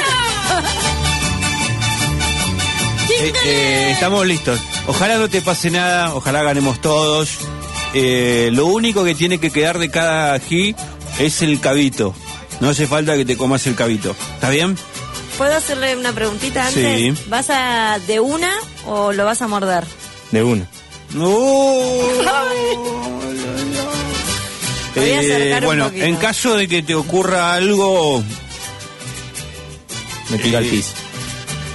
decir. Estamos listos. Ojalá no te pase nada, ojalá ganemos todos. Lo único que tiene que quedar de cada ají es el cabito. No hace falta que te comas el cabito. ¿Está bien? ¿Puedo hacerle una preguntita antes? Sí. ¿Vas a de una o lo vas a morder? De una. Bueno, en caso de que te ocurra algo, me tira al piso.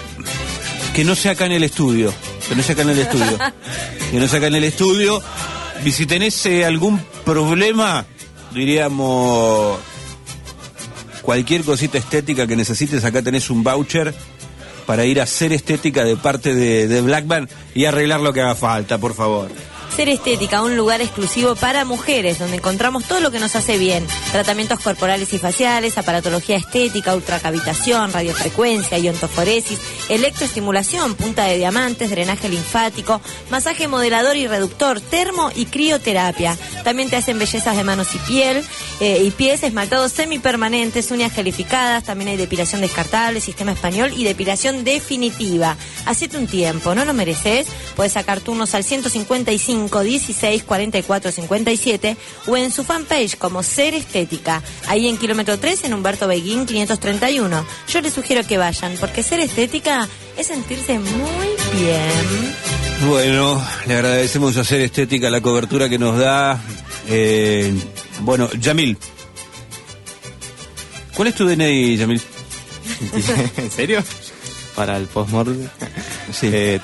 Que no sea acá en el estudio. Que no sea acá en el estudio. Y si tenés algún problema, diríamos, cualquier cosita estética que necesites, acá tenés un voucher para ir a Ser Estética de parte de Blackman y arreglar lo que haga falta, por favor. Ser Estética, un lugar exclusivo para mujeres, donde encontramos todo lo que nos hace bien. Tratamientos corporales y faciales, aparatología estética, ultracavitación, radiofrecuencia, iontoforesis, electroestimulación, punta de diamantes, drenaje linfático, masaje modelador y reductor, termo y crioterapia. También te hacen bellezas de manos y piel, y pies, esmaltados semipermanentes, uñas gelificadas, también hay depilación descartable, sistema español y depilación definitiva. Hacete un tiempo, ¿no lo mereces? Puedes sacar turnos al 155 16 44 57 o en su fanpage como Ser Estética, ahí en kilómetro 3 en Humberto Beguín 531. Yo les sugiero que vayan, porque Ser Estética es sentirse muy bien. Bueno, le agradecemos a Ser Estética la cobertura que nos da. Bueno, Yamil, ¿cuál es tu DNI, Yamil? ¿En serio? Para el postmortem. Sí.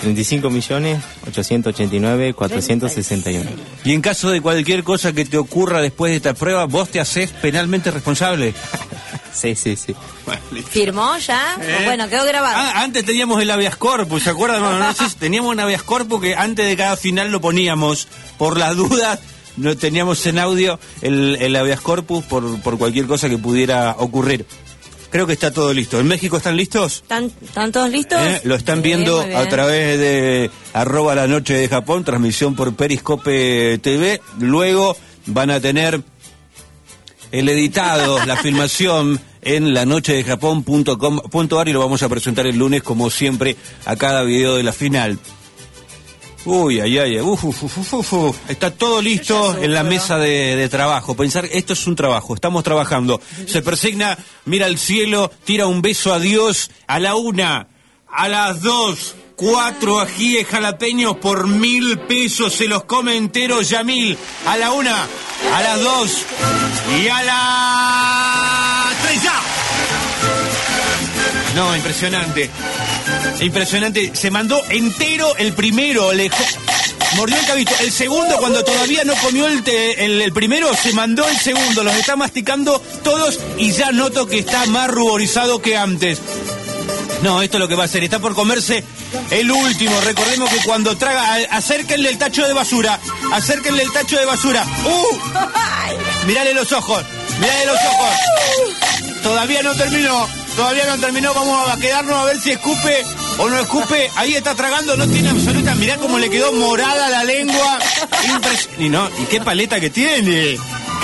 35.889.461. Y en caso de cualquier cosa que te ocurra después de esta prueba, ¿vos te hacés penalmente responsable? Sí. Bueno, ¿Firmó ya? Bueno, quedó grabado. Antes teníamos el habeas corpus, ¿se acuerdan? No sé, teníamos un habeas corpus que antes de cada final lo poníamos por las dudas. No teníamos en audio el habeas corpus por cualquier cosa que pudiera ocurrir. Creo que está todo listo. ¿En México están listos? ¿Están todos listos? Lo están viendo a través de @la noche de Japón, transmisión por Periscope TV. Luego van a tener el editado, la filmación en lanochedejapon.com.ar y lo vamos a presentar el lunes, como siempre, a cada video de la final. Uy, está todo listo en la mesa de trabajo. Pensar, esto es un trabajo, estamos trabajando. Se persigna, mira al cielo, tira un beso a Dios. A la 1, a las 2, 4 ajíes jalapeños por 1.000 pesos, se los come enteros Yamil. A la 1, a las 2 y a la 3 ya. No, impresionante. Impresionante. Se mandó entero el primero. Mordió el cabito. El segundo, cuando todavía no comió el primero, se mandó el segundo. Los está masticando todos y ya noto que está más ruborizado que antes. No, esto es lo que va a hacer. Está por comerse el último. Recordemos que cuando traga, acérquenle el tacho de basura. Acérquenle el tacho de basura. Mirale los ojos. Mirale los ojos. Todavía no terminó. Vamos a quedarnos a ver si escupe o no escupe. Ahí está tragando, no tiene absoluta. Mirá cómo le quedó morada la lengua. Y qué paleta que tiene.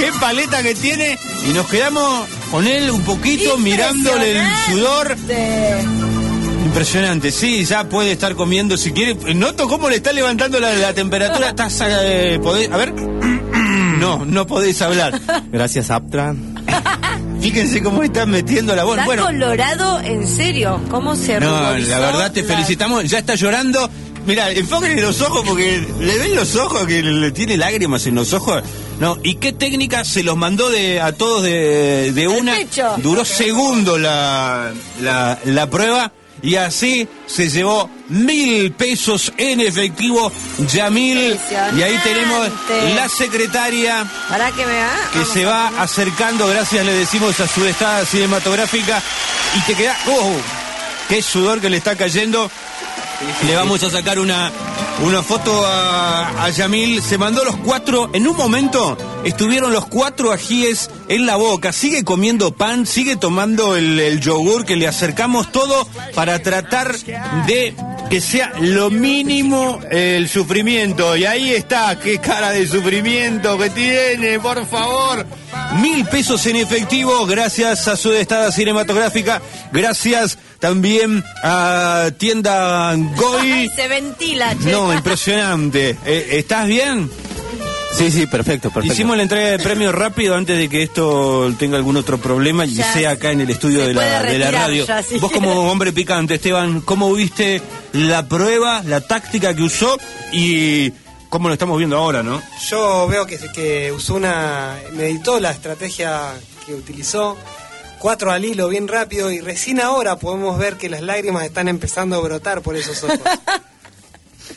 Y nos quedamos con él un poquito mirándole el sudor. Impresionante, sí, ya puede estar comiendo si quiere. Noto cómo le está levantando la temperatura. A ver. No podés hablar. Gracias, Aptra. Fíjense cómo están metiendo la voz. Está colorado, en serio. ¿Cómo se ruborizó? La verdad te felicitamos. Ya está llorando. Mira, enfóquenle los ojos porque le ven los ojos que le tiene lágrimas en los ojos. No, y qué técnica se los mandó a todos de una. Duró segundo la prueba. Y así se llevó 1.000 pesos en efectivo Yamil. Y ahí tenemos la secretaria que se va acercando. Gracias le decimos a su estada cinematográfica. Y te queda... ¡Qué sudor que le está cayendo! Le vamos a sacar una foto a Yamil. Se mandó los 4. En un momento estuvieron los 4 ajíes en la boca. Sigue comiendo pan, sigue tomando el yogur que le acercamos, todo para tratar de que sea lo mínimo el sufrimiento. Y ahí está, qué cara de sufrimiento que tiene, por favor. 1.000 pesos en efectivo, gracias a su estada cinematográfica. Gracias también a Tienda Goy. Se ventila, che. No, impresionante. ¿Estás bien? Sí, perfecto. Hicimos la entrega de premios rápido antes de que esto tenga algún otro problema y sea acá en el estudio de la radio. Ya, sí. Vos como hombre picante, Esteban, ¿cómo viste la prueba, la táctica que usó y cómo lo estamos viendo ahora, no? Yo veo que usó meditó la estrategia que utilizó. 4 al hilo bien rápido y recién ahora podemos ver que las lágrimas están empezando a brotar por esos ojos.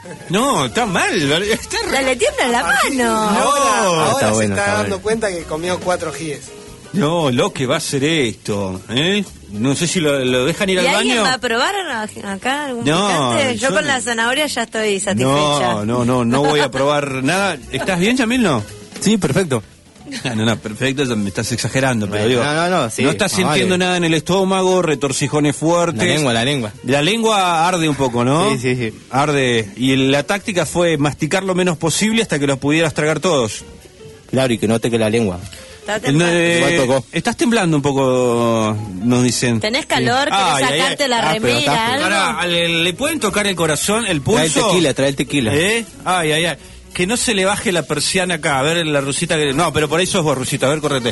No, está mal. Le tiembla la mano. Ahora Está se bueno, está está dando cuenta que comió 4 gies. No, lo que va a ser esto, ¿eh? No sé si lo dejan ir ¿Y al alguien baño. va a probar acá algún No, picante? Yo yo con no. la zanahoria ya estoy satisfecha. No voy a probar nada. ¿Estás bien, Yamil, no? Sí, perfecto. No, perfecto, me estás exagerando, pero digo, No, sí, no estás más sintiendo vale. nada en el estómago, retorcijones fuertes. La lengua. La lengua arde un poco, ¿no? Sí. Arde. Y la táctica fue masticar lo menos posible hasta que los pudieras tragar todos. Claro, y que note que la lengua. Está Igual tocó. Estás temblando un poco, nos dicen. ¿Tenés calor? ¿Querés sacarte la pero está- remera? Pará, ¿Algo? ¿le pueden tocar el corazón, el Trae el pulso? trae el tequila. Ay. Que no se le baje la persiana acá. A ver, la Rusita que... No, pero por ahí sos vos, Rusita. A ver, correte.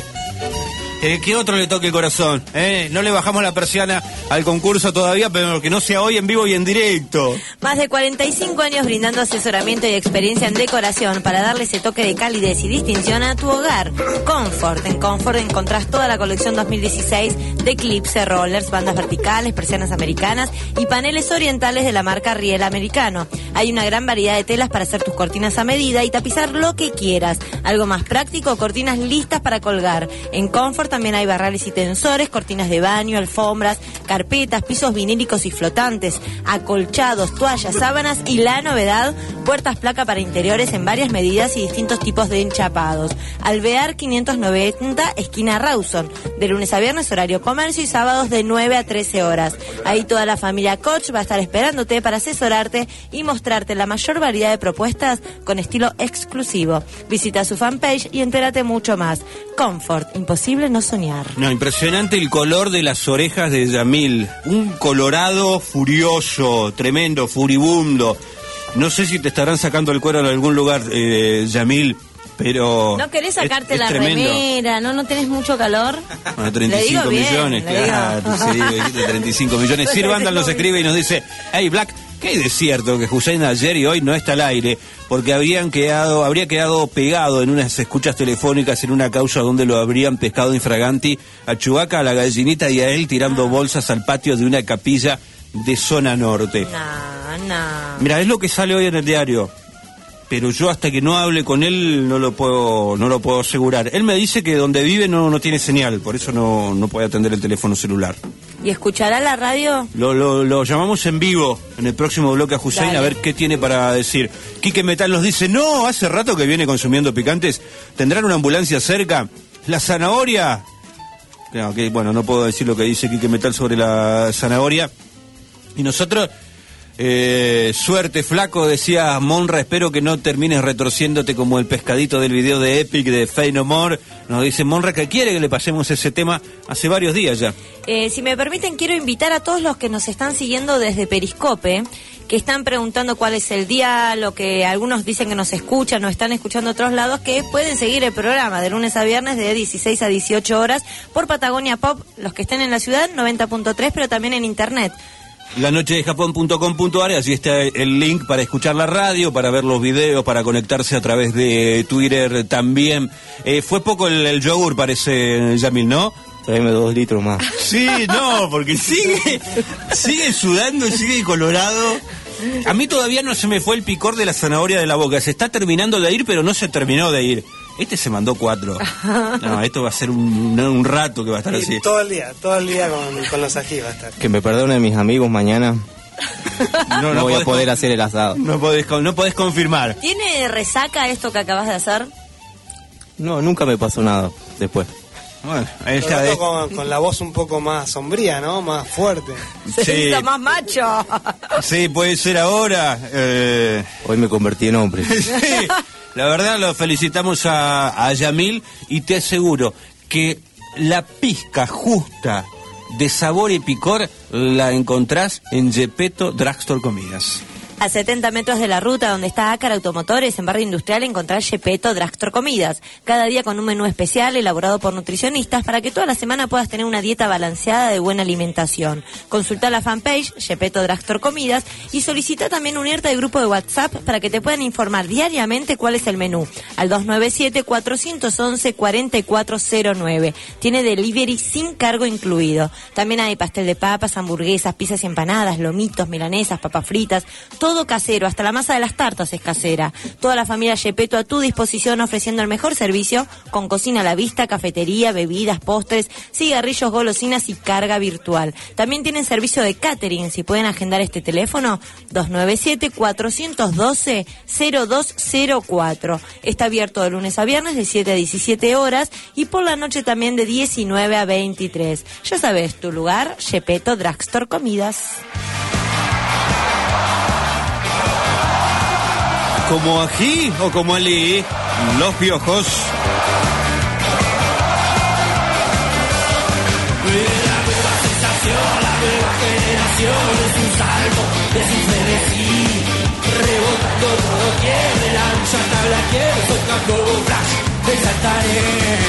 Que otro le toque el corazón. No le bajamos la persiana al concurso todavía, pero que no sea hoy en vivo y en directo. Más de 45 años brindando asesoramiento y experiencia en decoración para darle ese toque de calidez y distinción a tu hogar. Comfort. En Comfort encontrás toda la colección 2016 de clips, rollers, bandas verticales, persianas americanas y paneles orientales de la marca Riel Americano. Hay una gran variedad de telas para hacer tus cortinas a medida y tapizar lo que quieras. Algo más práctico, cortinas listas para colgar. En Comfort también hay barrales y tensores, cortinas de baño, alfombras, carpetas, pisos vinílicos y flotantes, acolchados, toallas, sábanas y la novedad, puertas placa para interiores en varias medidas y distintos tipos de enchapados. Alvear 590, esquina Rawson, de lunes a viernes, horario comercio y sábados de 9 a 13 horas. Ahí toda la familia Koch va a estar esperándote para asesorarte y mostrarte la mayor variedad de propuestas con estilo exclusivo. Visita su fanpage y entérate mucho más. Comfort, imposible no soñar. No, impresionante el color de las orejas de Yamil. Un colorado furioso, tremendo, furibundo. No sé si te estarán sacando el cuero en algún lugar, Yamil, pero... ¿No querés sacarte es la tremendo. remera? ¿No tenés mucho calor? Bueno, 35 millones, claro. Sí, dijiste 35 millones. Sir Vandal nos escribe y nos dice: hey, Black, ¿qué es cierto que Hussein ayer y hoy no está al aire? Porque habría quedado pegado en unas escuchas telefónicas en una causa donde lo habrían pescado infraganti a Chewbacca, a la gallinita y a él tirando bolsas al patio de una capilla de zona norte. No. Mira, es lo que sale hoy en el diario. Pero yo hasta que no hable con él no lo puedo asegurar. Él me dice que donde vive no tiene señal, por eso no puede atender el teléfono celular. ¿Y escuchará la radio? Lo llamamos en vivo en el próximo bloque a Hussein. Dale. A ver qué tiene para decir. Quique Metal nos dice: no, hace rato que viene consumiendo picantes. ¿Tendrán una ambulancia cerca? ¿La zanahoria? Bueno, no puedo decir lo que dice Quique Metal sobre la zanahoria. Y nosotros... suerte, flaco, decía Monra, espero que no termines retorciéndote como el pescadito del video de Epic de Fey No More. Nos dice Monra que quiere que le pasemos ese tema hace varios días ya. Si me permiten, quiero invitar a todos los que nos están siguiendo desde Periscope, que están preguntando cuál es el día, lo que algunos dicen que nos escuchan o están escuchando a otros lados, que pueden seguir el programa de lunes a viernes de 16 a 18 horas por Patagonia Pop, los que estén en la ciudad, 90.3, pero también en internet. lanochedejapon.com.ar, así está el link para escuchar la radio, para ver los videos, para conectarse a través de Twitter también. Fue poco el yogur, parece, Yamil, ¿no? Tráeme 2 litros más. Sí, no, porque sigue sudando, sigue colorado. A mí todavía no se me fue el picor de la zanahoria de la boca. Se está terminando de ir, pero no se terminó de ir. Este se mandó 4. No, esto va a ser un rato que va a estar así. Todo el día con los ají va a estar. Que me perdonen mis amigos mañana. No voy a poder hacer el asado. No podés confirmar. ¿Tiene resaca esto que acabas de hacer? No, nunca me pasó nada después. Bueno, con la voz un poco más sombría, ¿no? Más fuerte. Se hizo más macho. Sí, puede ser ahora. Hoy me convertí en hombre. Sí, la verdad lo felicitamos a Yamil y te aseguro que la pizca justa de sabor y picor la encontrás en Gepetto Drugstore Comidas. A 70 metros de la ruta donde está Ácar Automotores, en Barrio Industrial, encontrás Gepetto Drugstore Comidas. Cada día con un menú especial elaborado por nutricionistas para que toda la semana puedas tener una dieta balanceada de buena alimentación. Consulta la fanpage Gepetto Drugstore Comidas y solicita también unirte al grupo de WhatsApp para que te puedan informar diariamente cuál es el menú. Al 297-411-4409. Tiene delivery sin cargo incluido. También hay pastel de papas, hamburguesas, pizzas y empanadas, lomitos, milanesas, papas fritas, todo todo casero, hasta la masa de las tartas es casera. Toda la familia Gepetto a tu disposición, ofreciendo el mejor servicio con cocina a la vista, cafetería, bebidas, postres, cigarrillos, golosinas y carga virtual. También tienen servicio de catering. Si pueden agendar este teléfono, 297-412-0204. Está abierto de lunes a viernes de 7 a 17 horas y por la noche también de 19 a 23. Ya sabes, tu lugar, Gepetto Drugstore Comidas. ¿Como ají o como alí? Los Piojos. La nueva sensación, la nueva generación es un salto de sin frenesí. Rebotando todo quiere, la lucha tabla quiere, soy como flash, te saltaré.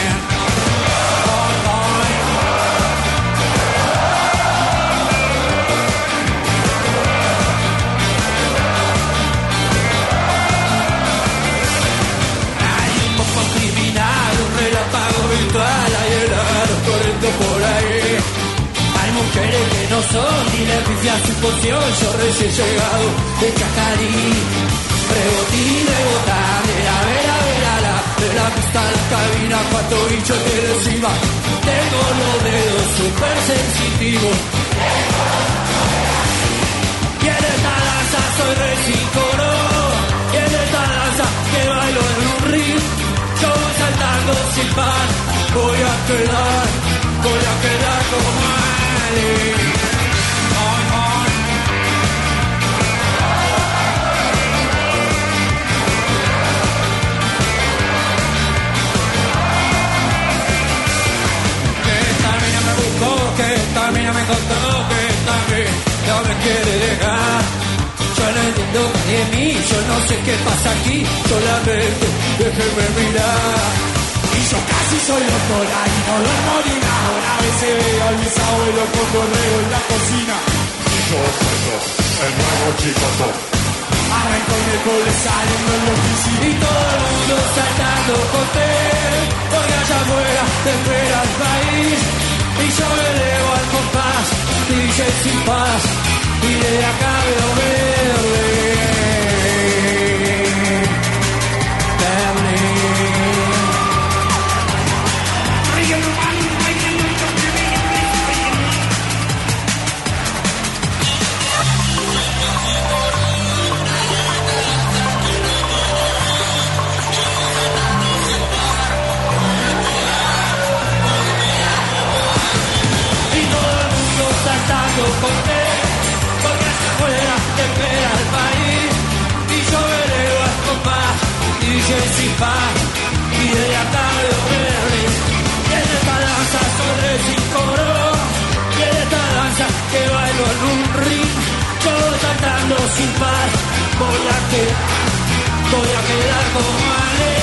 Por ahí hay mujeres que no son ni le pifia su poción. Yo recién llegado de Cajarí, rebotín, rebotar, de la de la pista a la cabina, cuatro bichos que encima. Tengo los dedos súper sensitivos. Y en esta danza soy recícoro, y en esta danza que bailo en un ring. Yo voy saltando sin par, voy a quedar como Ali. Que esta mina me buscó, que esta mina me encontró, que esta mina no me quiere dejar. Yo no entiendo de mí, yo no sé qué pasa aquí, solamente déjenme mirar. Y yo casi soy doctora y no duermo ni una hora. A veces veo a mis abuelos con correo en la cocina. Y yo, el nuevo chico top. Arranco y me cole saliendo en la oficina. Y todo el mundo saltando con té, porque allá afuera te espera el país. Y yo me elevo al compás, DJ sin paz, y de acá veo verde. Porque hacia afuera te espera el país. Y yo me elevo al compás, DJ sin paz, y de acá veo verde. Y en esta danza sobre sin coro, y en esta danza que bailo en un ring. Yo saltando sin paz, voy a quedar como Ale.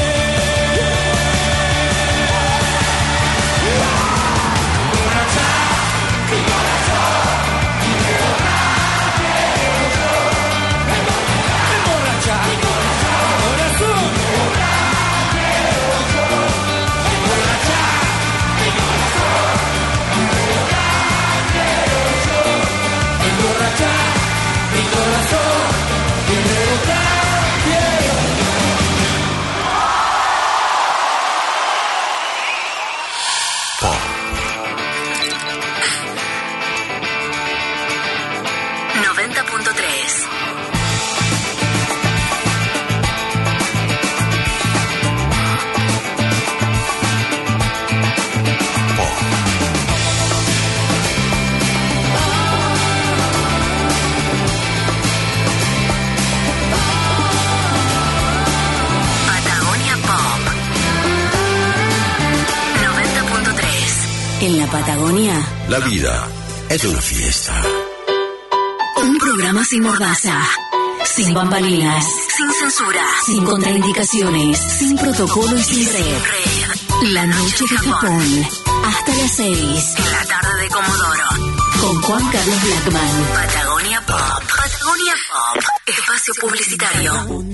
En la Patagonia, la vida es una fiesta. Un programa sin mordaza, sin bambalinas, sin censura, sin contraindicaciones, sin protocolo y sin red. La noche de Japón, hasta las 6. En la tarde de Comodoro. Con Juan Carlos Blackman. Patagonia Pop. Patagonia Pop. Espacio publicitario.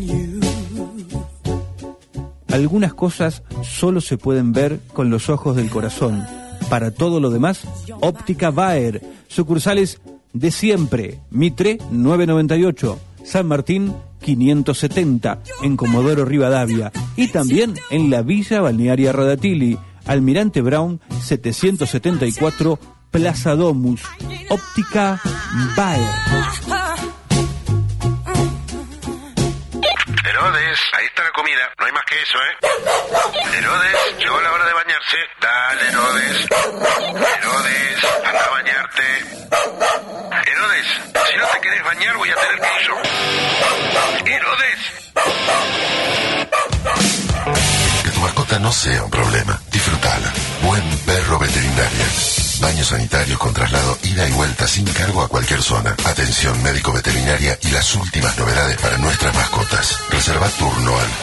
Algunas cosas solo se pueden ver con los ojos del corazón. Para todo lo demás, Óptica Baer. Sucursales de siempre. Mitre 998, San Martín 570, en Comodoro Rivadavia, y también en la Villa Balnearia Radatili, Almirante Brown 774, Plaza Domus. Óptica Baer. Herodes, ahí está la comida, no hay más que eso, Herodes, llegó la hora de bañarse. Dale, Herodes. Herodes, anda a bañarte. Herodes, si no te querés bañar voy a tener que ir yo. Herodes. Que tu mascota no sea un problema, disfrutala. Buen Perro Veterinaria. Baño sanitario con traslado ida y vuelta sin cargo a cualquier zona. Atención médico-veterinaria y las últimas novedades para nuestras mascotas. Reserva turno al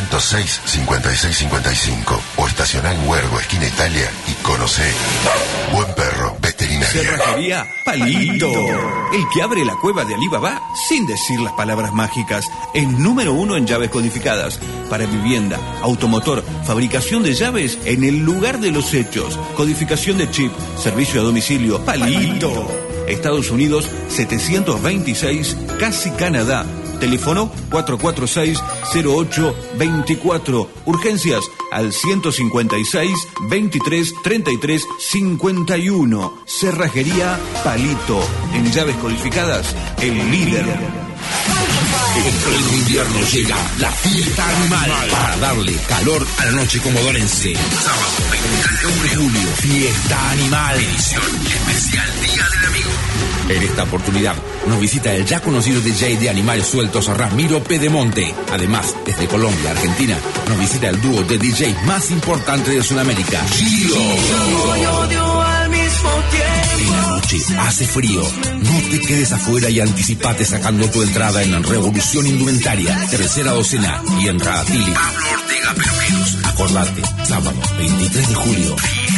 406-5655 o estacioná en Huergo, esquina Italia, y conocé Buen Perro Veterinaria. Cerrajería Palito. El que abre la cueva de Alibaba sin decir las palabras mágicas. Es número 1 en llaves codificadas. Para vivienda, automotor, fabricación de llaves en el lugar de los hechos. Codificación de chip. Servicio a domicilio. Palito. Estados Unidos 726, Casi Canadá. Teléfono 446-0824. Urgencias al 156-23-33-51. Cerrajería Palito. En llaves codificadas, el líder. En pleno invierno llega la fiesta animal para darle calor a la noche comodorense. Sábado 23 de julio, fiesta animal. Edición especial Día del Amigo. En esta oportunidad nos visita el ya conocido DJ de animales sueltos Ramiro Pedemonte. Además, desde Colombia, Argentina, nos visita el dúo de DJ más importante de Sudamérica, Giro. En la noche hace frío. No te quedes afuera y anticipate sacando tu entrada en Revolución Indumentaria, tercera docena y en Radatili. Pablo Ortega Peluqueros. Acordate, sábado 23 de julio.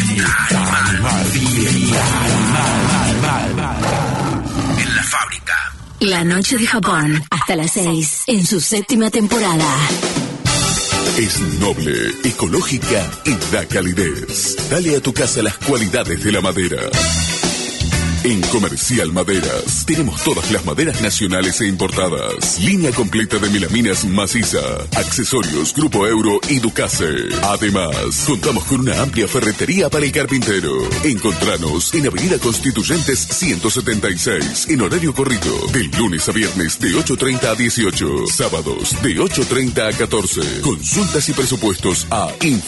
En la fábrica. La noche de Japón, hasta las 6, en su 7ª temporada. Es noble, ecológica y da calidez. Dale a tu casa las cualidades de la madera. En Comercial Maderas tenemos todas las maderas nacionales e importadas. Línea completa de melaminas maciza, accesorios Grupo Euro y Ducase. Además, contamos con una amplia ferretería para el carpintero. Encontranos en Avenida Constituyentes 176, en horario corrido, de lunes a viernes de 8:30 a 18, sábados de 8:30 a 14. Consultas y presupuestos a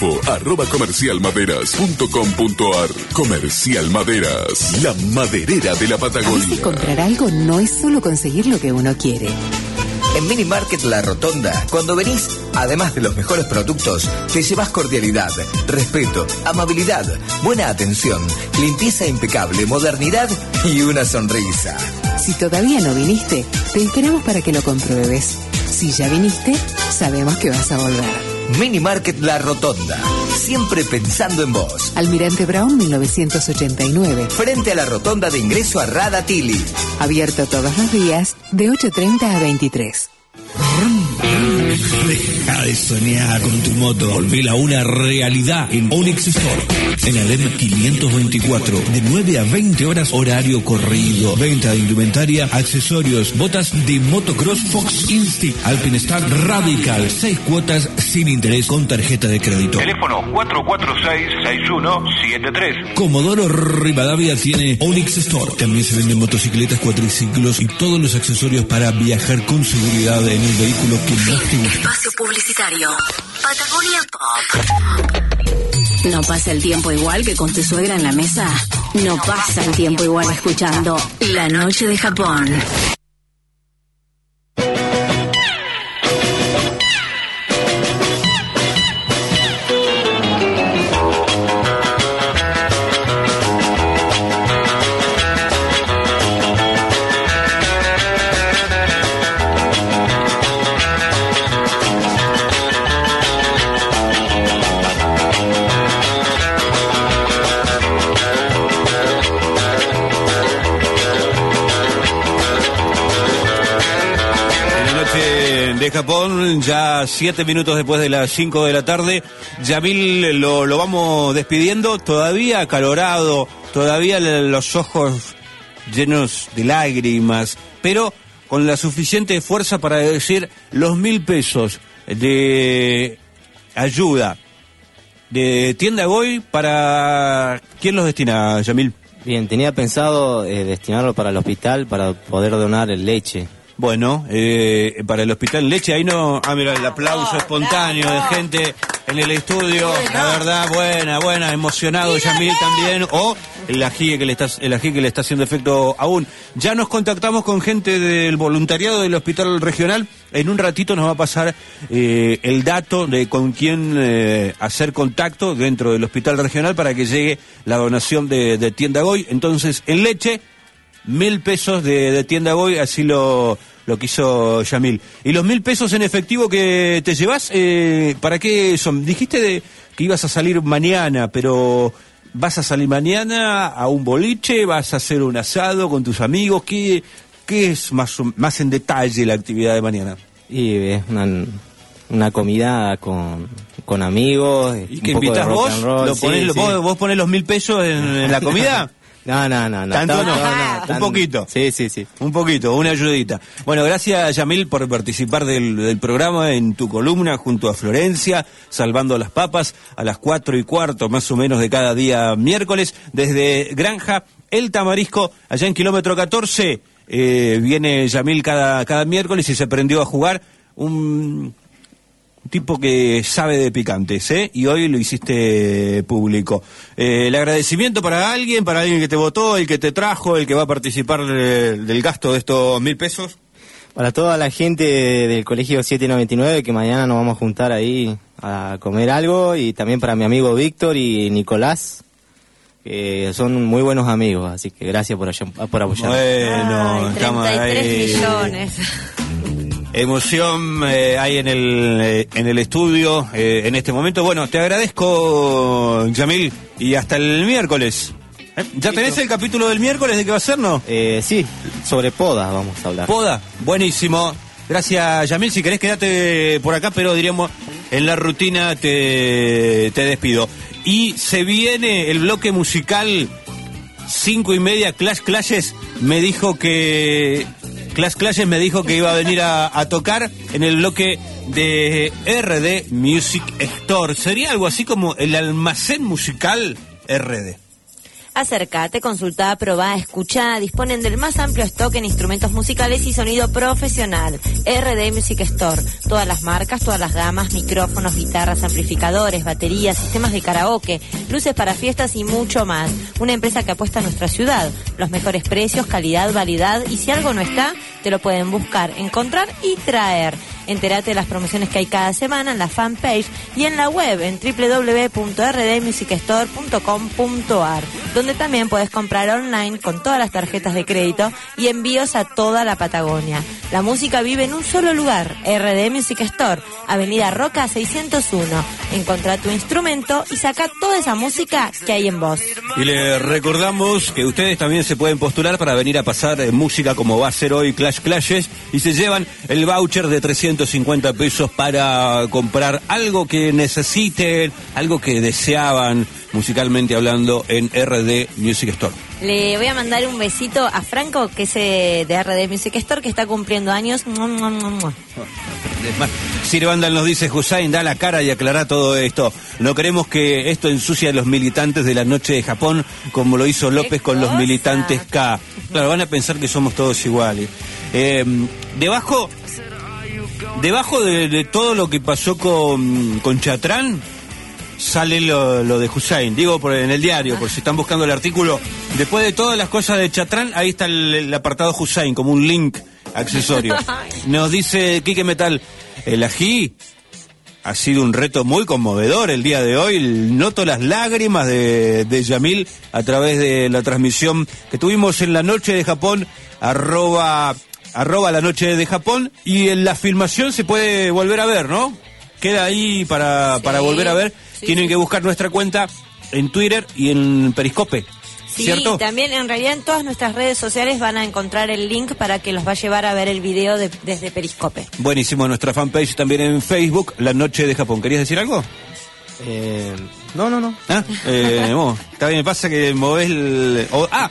info@comercialmaderas.com.ar. Comercial Maderas, la madera de la Patagonia. A veces comprar algo no es solo conseguir lo que uno quiere. En Mini Market La Rotonda, cuando venís, además de los mejores productos, te llevas cordialidad, respeto, amabilidad, buena atención, limpieza impecable, modernidad y una sonrisa. Si todavía no viniste, te esperamos para que lo compruebes. Si ya viniste, sabemos que vas a volver. Mini Market La Rotonda, siempre pensando en vos. Almirante Brown 1989. Frente a la rotonda de ingreso a Radatili. Abierto todos los días de 8:30 a 23. Deja de soñar con tu moto. Volvela a una realidad en Onix Store. En Alem 524, de 9 a 20 horas, horario corrido. Venta de indumentaria, accesorios, botas de motocross Fox Instinct, Alpinestar Radical. 6 cuotas sin interés con tarjeta de crédito. Teléfono 446-6173. Comodoro Rivadavia tiene Onix Store. También se venden motocicletas, cuatriciclos y todos los accesorios para viajar con seguridad en el vehículo que más te guste. Espacio publicitario. Patagonia Pop. ¿No pasa el tiempo igual que con tu suegra en la mesa? No pasa el tiempo igual escuchando La Noche de Japón. De Japón, ya 7 minutos después de las 5 de la tarde. Yamil, lo vamos despidiendo, todavía acalorado, todavía los ojos llenos de lágrimas, pero con la suficiente fuerza para decir los 1.000 pesos de ayuda de Tienda Goy, ¿para quién los destina, Yamil? Bien, tenía pensado destinarlo para el hospital para poder donar leche. Bueno, para el hospital leche, ahí no... Ah, mira, el aplauso espontáneo de gente en el estudio. La verdad, buena, emocionado Yamil también. O el ají que le está haciendo efecto aún. Ya nos contactamos con gente del voluntariado del hospital regional. En un ratito nos va a pasar el dato de con quién hacer contacto dentro del hospital regional para que llegue la donación de Tienda Goy. Entonces, en leche... 1.000 pesos de Tienda Goy, así lo quiso Yamil. ¿Y los 1.000 pesos en efectivo que te llevas, para qué son? Dijiste que ibas a salir mañana, pero ¿vas a salir mañana a un boliche? ¿Vas a hacer un asado con tus amigos? ¿Qué es más en detalle la actividad de mañana? Y es una comida con amigos. ¿Y qué invitas vos? ¿Vos ponés los 1.000 pesos en la comida? No. ¿Tanto no? Un poquito. Sí. Un poquito, una ayudita. Bueno, gracias Yamil por participar del programa en tu columna junto a Florencia, Salvando las Papas, a las 4:15 más o menos de cada día miércoles, desde Granja El Tamarisco, allá en kilómetro 14, viene Yamil cada miércoles y se prendió a jugar un tipo que sabe de picantes, y hoy lo hiciste público. El agradecimiento para alguien que te votó, el que te trajo, el que va a participar del gasto de estos 1.000 pesos. Para toda la gente del colegio 799, que mañana nos vamos a juntar ahí a comer algo, y también para mi amigo Víctor y Nicolás, que son muy buenos amigos, así que gracias por apoyar. Bueno, 33 millones. Emoción hay en el estudio en este momento. Bueno, te agradezco, Yamil, y hasta el miércoles. ¿Ya tenés el capítulo del miércoles de qué va a ser, no? Sí, sobre poda vamos a hablar. Poda, buenísimo. Gracias, Yamil. Si querés, quedate por acá, pero diríamos, en la rutina te despido. Y se viene el bloque musical 5:30, Clash Clashes me dijo que iba a venir a tocar en el bloque de RD Music Store. Sería algo así como el almacén musical RD. Acércate, consulta, probá, escuchá. Disponen del más amplio stock en instrumentos musicales y sonido profesional. RD Music Store. Todas las marcas, todas las gamas, micrófonos, guitarras, amplificadores, baterías, sistemas de karaoke, luces para fiestas y mucho más. Una empresa que apuesta a nuestra ciudad. Los mejores precios, calidad, validad, y si algo no está, te lo pueden buscar, encontrar y traer. Entérate de las promociones que hay cada semana en la fanpage y en la web en www.rdmusicstore.com.ar, donde también puedes comprar online con todas las tarjetas de crédito y envíos a toda la Patagonia. La música vive en un solo lugar, RD Music Store, Avenida Roca 601. Encontrá tu instrumento y saca toda esa música que hay en vos. Y les recordamos que ustedes también se pueden postular para venir a pasar música como va a ser hoy Clash Clashes, y se llevan el voucher de 350 pesos para comprar algo que necesiten, algo que deseaban musicalmente hablando en RD Music Store. Le voy a mandar un besito a Franco, que es de RD Music Store, que está cumpliendo años. Sir Vandal nos dice: Hussein, da la cara y aclará todo esto. No queremos que esto ensucie a los militantes de la noche de Japón, como lo hizo López con los militantes K. Claro, van a pensar que somos todos iguales. Debajo de todo lo que pasó con Chatrán, sale lo de Hussein. Digo, en el diario, por si están buscando el artículo. Después de todas las cosas de Chatrán, ahí está el apartado Hussein, como un link accesorio. Nos dice Quique Metal: el ají ha sido un reto muy conmovedor el día de hoy. Noto las lágrimas de Yamil a través de la transmisión que tuvimos en la noche de Japón, arroba la noche de Japón, y en la filmación se puede volver a ver, ¿no? Queda ahí para volver a ver. Tienen que buscar nuestra cuenta en Twitter y en Periscope, ¿cierto? Sí, también en realidad en todas nuestras redes sociales van a encontrar el link para que los va a llevar a ver el video desde Periscope. Buenísimo, nuestra fanpage también en Facebook, La Noche de Japón. ¿Querías decir algo? No. Está bien, pasa que movés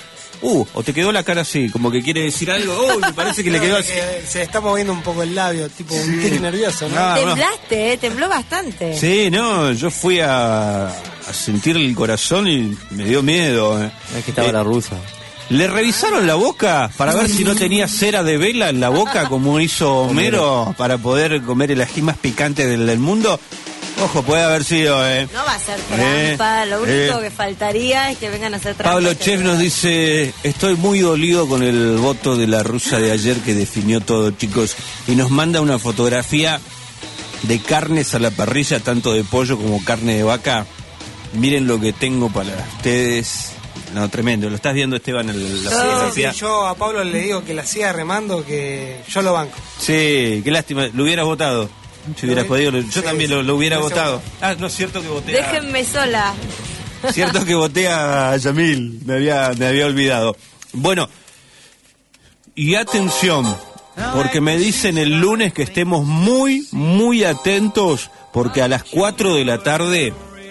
o te quedó la cara así, como que quiere decir algo, me parece que le quedó así. Se está moviendo un poco el labio, tipo un tic nervioso, ¿no? Temblaste, tembló bastante. Sí, no, yo fui a sentir el corazón y me dio miedo. Es que estaba la rusa. ¿Le revisaron la boca para ver si no tenía cera de vela en la boca como hizo Homero para poder comer el ají más picante del mundo? Ojo, puede haber sido, No va a ser trampa, lo único que faltaría es que vengan a hacer trampa. Pablo Chef nos dice, estoy muy dolido con el voto de la rusa de ayer que definió todo, chicos. Y nos manda una fotografía de carnes a la parrilla, tanto de pollo como carne de vaca. Miren lo que tengo para ustedes. No, tremendo. ¿Lo estás viendo, Esteban, la fotografía? Sí, yo a Pablo le digo que la siga remando, que yo lo banco. Sí, qué lástima. Lo hubieras votado. Si hubieras podido, yo también lo hubiera votado. Ah, no, es cierto que voté Déjenme sola. Cierto que voté a Yamil. Me había olvidado. Bueno, y atención, porque me dicen el lunes que estemos muy, muy atentos, porque a las 4 de la tarde...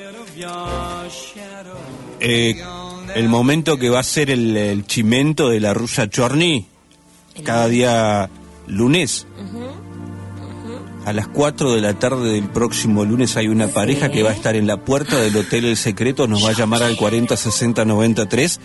el momento que va a ser el chimento de la rusa Chorny, cada día lunes. A las 4 de la tarde del próximo lunes hay una pareja que va a estar en la puerta del Hotel El Secreto, nos va a llamar al 406093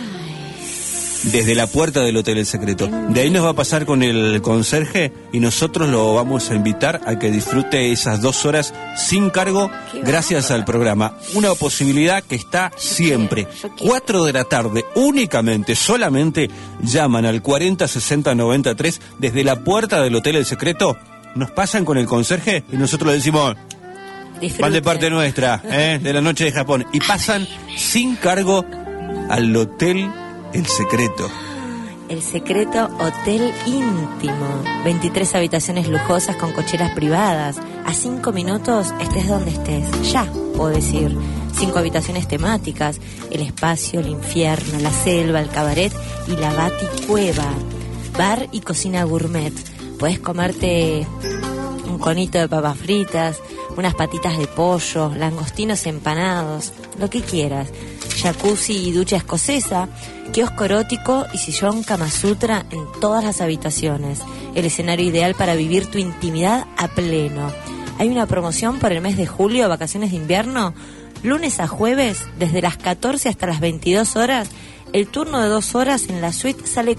desde la puerta del Hotel El Secreto. De ahí nos va a pasar con el conserje y nosotros lo vamos a invitar a que disfrute esas 2 horas sin cargo gracias al programa. Una posibilidad que está siempre. 4 de la tarde, únicamente, solamente llaman al 406093 desde la puerta del Hotel El Secreto. Nos pasan con el conserje y nosotros le decimos, van de parte nuestra, de la noche de Japón. Y pasan sin cargo al Hotel El Secreto. El Secreto Hotel Íntimo. 23 habitaciones lujosas con cocheras privadas. A 5 minutos estés donde estés. Ya, puedo decir. 5 habitaciones temáticas. El espacio, el infierno, la selva, el cabaret y la baticueva. Bar y cocina gourmet. Podés comerte un conito de papas fritas, unas patitas de pollo, langostinos empanados, lo que quieras. Jacuzzi y ducha escocesa, kiosco erótico y sillón Kama Sutra en todas las habitaciones. El escenario ideal para vivir tu intimidad a pleno. Hay una promoción por el mes de julio, vacaciones de invierno, lunes a jueves, desde las 14 hasta las 22 horas. El turno de 2 horas en la suite sale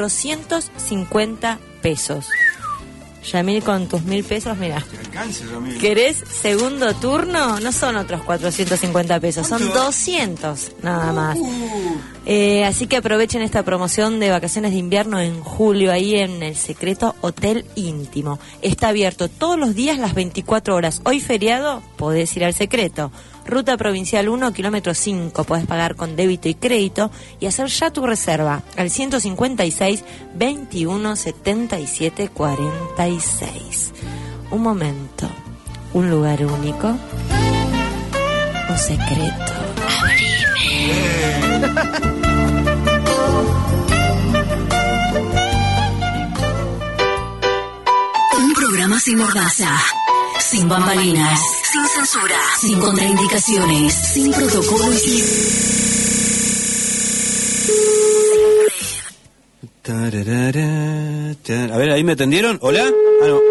450 pesos. Yamil, con tus 1.000 pesos, mira. ¿Querés segundo turno? No son otros 450 pesos, son 200 nada más. Así que aprovechen esta promoción de vacaciones de invierno en julio, ahí en el Secreto Hotel Íntimo. Está abierto todos los días, las 24 horas. Hoy feriado, podés ir al Secreto. Ruta Provincial 1, kilómetro 5. Podés pagar con débito y crédito y hacer ya tu reserva al 156 21 77 46. Un momento, un lugar único, un secreto. Abrime. Un programa sin mordaza, sin bambalinas, sin censura, sin contraindicaciones, sin protocolo y sin... A ver, ¿ahí me atendieron? ¿Hola? Ah, no.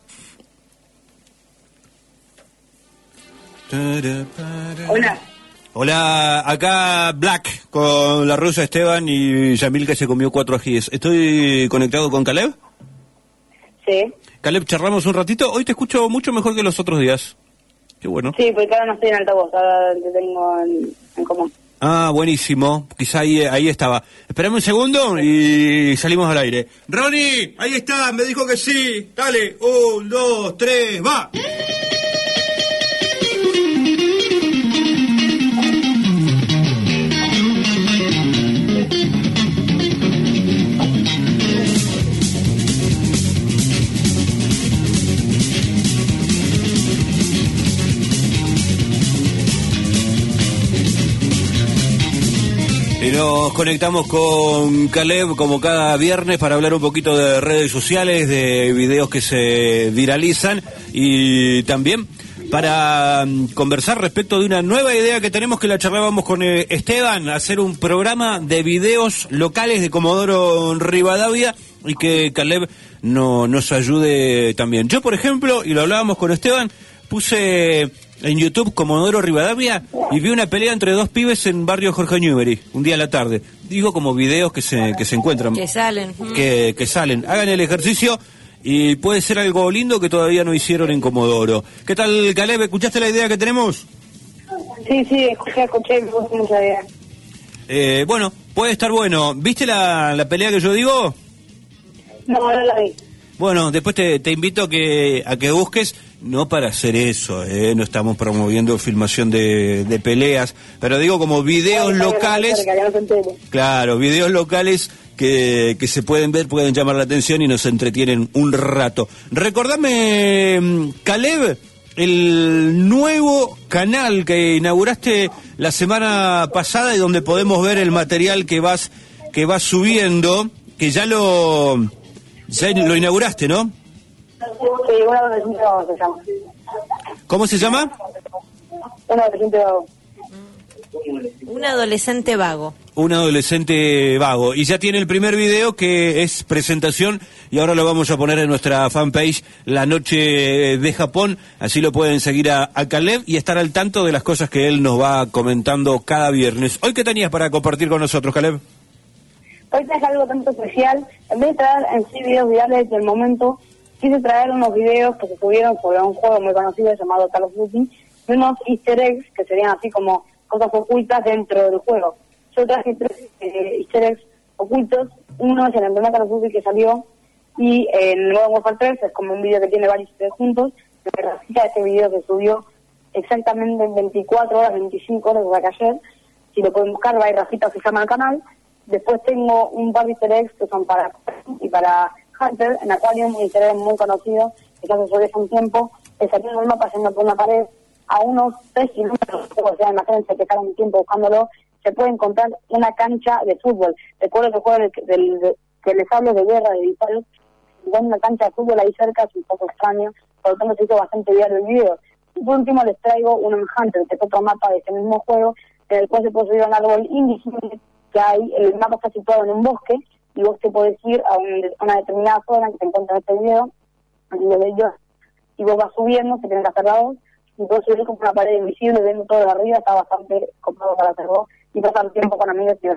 Hola. Hola, acá Black con la rusa Esteban y Yamil que se comió 4 ajíes. ¿Estoy conectado con Caleb? Sí. Caleb, charlamos un ratito. Hoy te escucho mucho mejor que los otros días. Qué bueno. Sí, porque ahora no estoy en altavoz, ahora te tengo en común. Ah, buenísimo. Quizá ahí estaba. Esperame un segundo y salimos al aire. Ronnie, ahí está, me dijo que sí. Dale, 1, 2, 3, va. Y nos conectamos con Caleb como cada viernes para hablar un poquito de redes sociales, de videos que se viralizan y también para conversar respecto de una nueva idea que tenemos, que la charlábamos con Esteban, hacer un programa de videos locales de Comodoro Rivadavia y que Caleb nos ayude también. Yo, por ejemplo, y lo hablábamos con Esteban, puse en YouTube Comodoro Rivadavia y vi una pelea entre dos pibes en barrio Jorge Newbery, un día a la tarde. Digo, como videos que se encuentran. Que salen. Que salen. Hagan el ejercicio y puede ser algo lindo que todavía no hicieron en Comodoro. ¿Qué tal, Caleb? ¿Escuchaste la idea que tenemos? Sí, escuché, me gustó mucha idea. Bueno, puede estar bueno. ¿Viste la pelea que yo digo? No la vi. Bueno, después te invito a que busques, no para hacer eso, no estamos promoviendo filmación de peleas, pero digo como videos locales, claro, videos locales que se pueden ver, pueden llamar la atención y nos entretienen un rato. Recordame, Caleb, el nuevo canal que inauguraste la semana pasada y donde podemos ver el material que vas subiendo, que ya lo inauguraste, ¿no? Sí, un adolescente vago se llama. ¿Cómo se llama? Un adolescente vago. Un adolescente vago. Un adolescente vago. Y ya tiene el primer video, que es presentación, y ahora lo vamos a poner en nuestra fanpage, La Noche de Japón. Así lo pueden seguir a Caleb y estar al tanto de las cosas que él nos va comentando cada viernes. ¿Hoy qué tenías para compartir con nosotros, Caleb? Hoy traje algo tanto especial. En vez de traer en sí videos virales del momento, quise traer unos videos que se subieron sobre un juego muy conocido llamado Call of Duty, y unos easter eggs que serían así como cosas ocultas dentro del juego. Yo traje 3 easter eggs ocultos. Uno es en el primer Call of Duty que salió, y en Modern Warfare 3 es como un video que tiene varios easter eggs juntos. La recita de este video se subió exactamente en 24 horas, 25 horas desde que ayer. Si lo pueden buscar, va a ir Rafita, se llama el canal. Después tengo un par de easter eggs que son para Hunter, en Aquarium, un easter egg muy conocido, que se subió hace un tiempo, que salió en el mapa yendo por una pared a unos 3 kilómetros, o sea, imagínense que estar un tiempo buscándolo, se puede encontrar una cancha de fútbol. Recuerdo que el juego que les hablo de guerra, de disparos, con una cancha de fútbol ahí cerca, es un poco extraño, por lo tanto se hizo bastante viral el video. Y por último les traigo un Hunter, que es otro mapa de este mismo juego, en el cual se puede subir a un árbol invisible que hay. El mapa está situado en un bosque, y vos te podés ir a una determinada zona que se encuentra en este video, y vos vas subiendo, se tienen que hacer lados, y puedes subir como una pared invisible, viendo todo de arriba, está bastante cómodo para hacer vos, y pasar tiempo con amigos y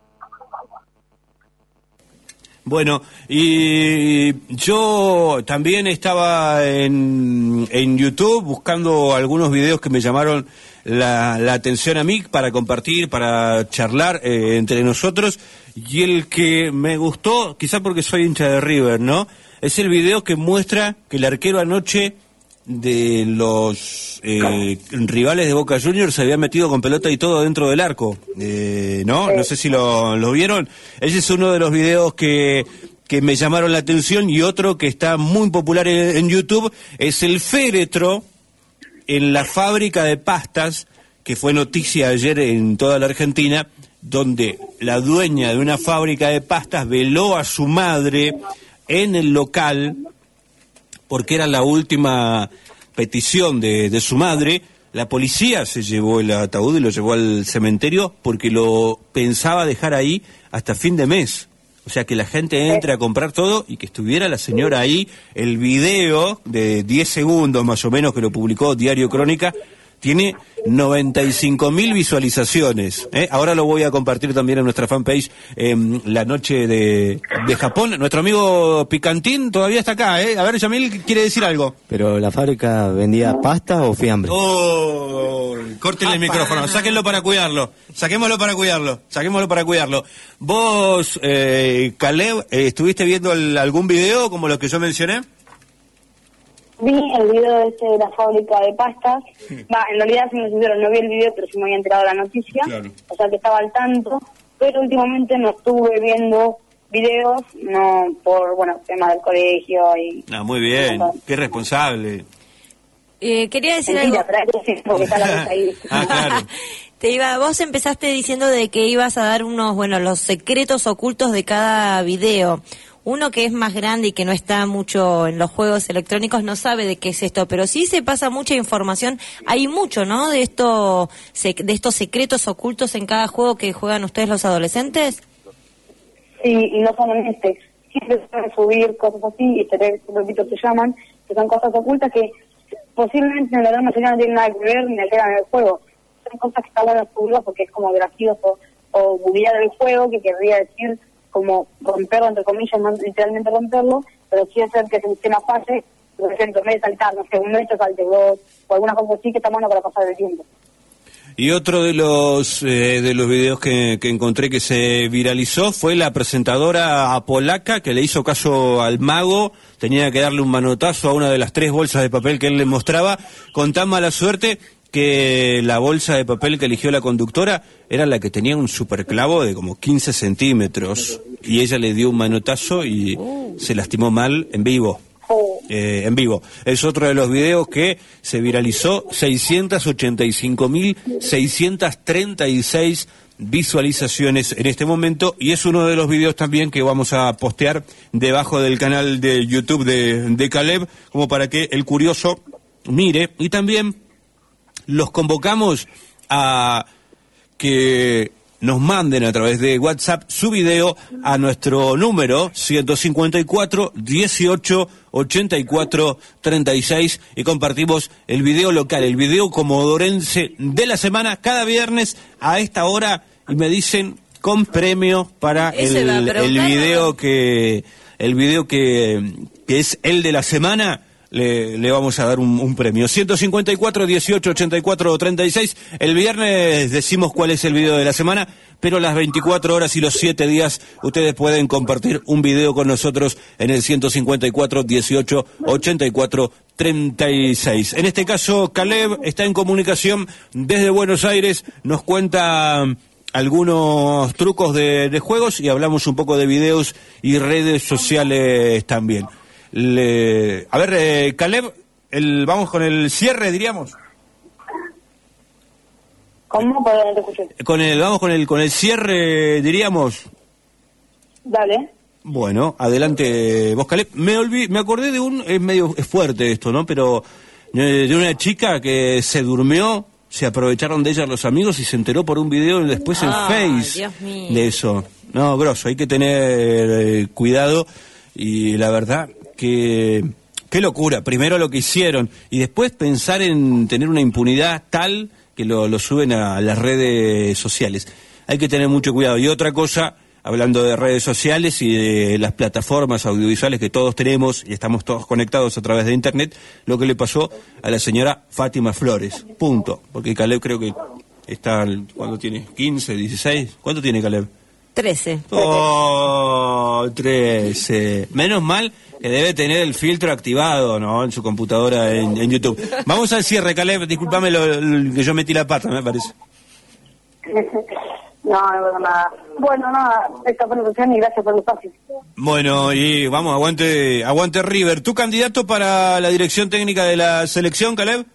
Bueno, y yo también estaba en YouTube buscando algunos videos que me llamaron la atención a mí para compartir, para charlar entre nosotros, y el que me gustó, quizá porque soy hincha de River, ¿no? Es el video que muestra que el arquero anoche de los rivales de Boca Juniors se había metido con pelota y todo dentro del arco, ¿no? No sé si lo vieron. Ese es uno de los videos que me llamaron la atención, y otro que está muy popular en YouTube es el féretro en la fábrica de pastas, que fue noticia ayer en toda la Argentina, donde la dueña de una fábrica de pastas veló a su madre en el local, porque era la última petición de su madre. La policía se llevó el ataúd y lo llevó al cementerio porque lo pensaba dejar ahí hasta fin de mes. O sea, que la gente entre a comprar todo y que estuviera la señora ahí. El video de 10 segundos más o menos que lo publicó Diario Crónica tiene 95.000 visualizaciones. Ahora lo voy a compartir también en nuestra fanpage, La Noche de Japón. Nuestro amigo Picantín todavía está acá. A ver, Yamil quiere decir algo. ¿Pero la fábrica vendía pasta o fiambre? Oh, córtenle el micrófono, sáquenlo para cuidarlo. Saquémoslo para cuidarlo. Vos, Caleb, ¿estuviste viendo algún video como los que yo mencioné? Vi el video de la fábrica de pastas. En realidad, si me sincero, no vi el video, pero sí me había enterado de la noticia. Claro. O sea que estaba al tanto. Pero últimamente no estuve viendo videos, no por, temas del colegio y... Muy bien, qué responsable. Quería decir algo. Claro. Vos empezaste diciendo de que ibas a dar los secretos ocultos de cada video. uno que es más grande y que no está mucho en los juegos electrónicos no sabe de qué es esto, pero sí se pasa mucha información. Hay mucho, ¿no? De estos secretos ocultos en cada juego que juegan ustedes los adolescentes. Sí, y no solamente siempre suelen subir cosas así, y repito, se llaman, que son cosas ocultas que posiblemente en la gran mayoría no tienen nada que ver ni alteran el juego. Son cosas que está bueno subirlas porque es como gracioso, o buguear el juego, que querría decir como romperlo, entre comillas, no literalmente romperlo, pero sí hacer que el sistema falle, por ejemplo, en vez de saltar, no sé, un metro salte dos, o alguna cosa así que está bueno para pasar el tiempo. Y otro de los videos que encontré que se viralizó fue la presentadora polaca que le hizo caso al mago, tenía que darle un manotazo a una de las 3 bolsas de papel que él le mostraba, con tan mala suerte que la bolsa de papel que eligió la conductora era la que tenía un superclavo de como 15 centímetros, y ella le dio un manotazo y se lastimó mal en vivo. En vivo. Es otro de los videos que se viralizó, 685.636 visualizaciones en este momento, y es uno de los videos también que vamos a postear debajo del canal de YouTube de Caleb, como para que el curioso mire, y también los convocamos a que nos manden a través de WhatsApp su video a nuestro número 154 18 84 36 y compartimos el video local, el video comodorense de la semana cada viernes a esta hora, y me dicen con premio para el video que es el de la semana. Le vamos a dar un premio. 154, 18, 84, 36. El viernes decimos cuál es el video de la semana, pero las 24 horas y los 7 días ustedes pueden compartir un video con nosotros en el 154, 18, 84, 36. En este caso, Caleb está en comunicación desde Buenos Aires, nos cuenta algunos trucos de juegos y hablamos un poco de videos y redes sociales también. A ver, Caleb, vamos con el cierre, diríamos. ¿Cómo? Perdón, no te escuché. Vamos con el cierre, diríamos. Dale. Bueno, adelante vos, Caleb. Me acordé de es fuerte esto, ¿no? Pero de una chica que se durmió, se aprovecharon de ella los amigos y se enteró por un video después en Face Dios mío. de eso. No, grosso, hay que tener cuidado, y la verdad que qué locura, primero lo que hicieron y después pensar en tener una impunidad tal que lo suben a las redes sociales. Hay que tener mucho cuidado. Y otra cosa, hablando de redes sociales y de las plataformas audiovisuales que todos tenemos y estamos todos conectados a través de internet, lo que le pasó a la señora Fátima Flores, punto. Porque Caleb creo que está, ¿cuándo tiene? 15, 16, ¿cuánto tiene Caleb? 13. Oh, 13. Menos mal que debe tener el filtro activado, ¿no? En su computadora en YouTube. Vamos al cierre, Caleb. Discúlpame que yo metí la pata, me parece. No pasa nada. Bueno, nada, esta fue la sesión y gracias por el espacio. Bueno, y vamos, aguante River. ¿Tu candidato para la dirección técnica de la selección, Caleb?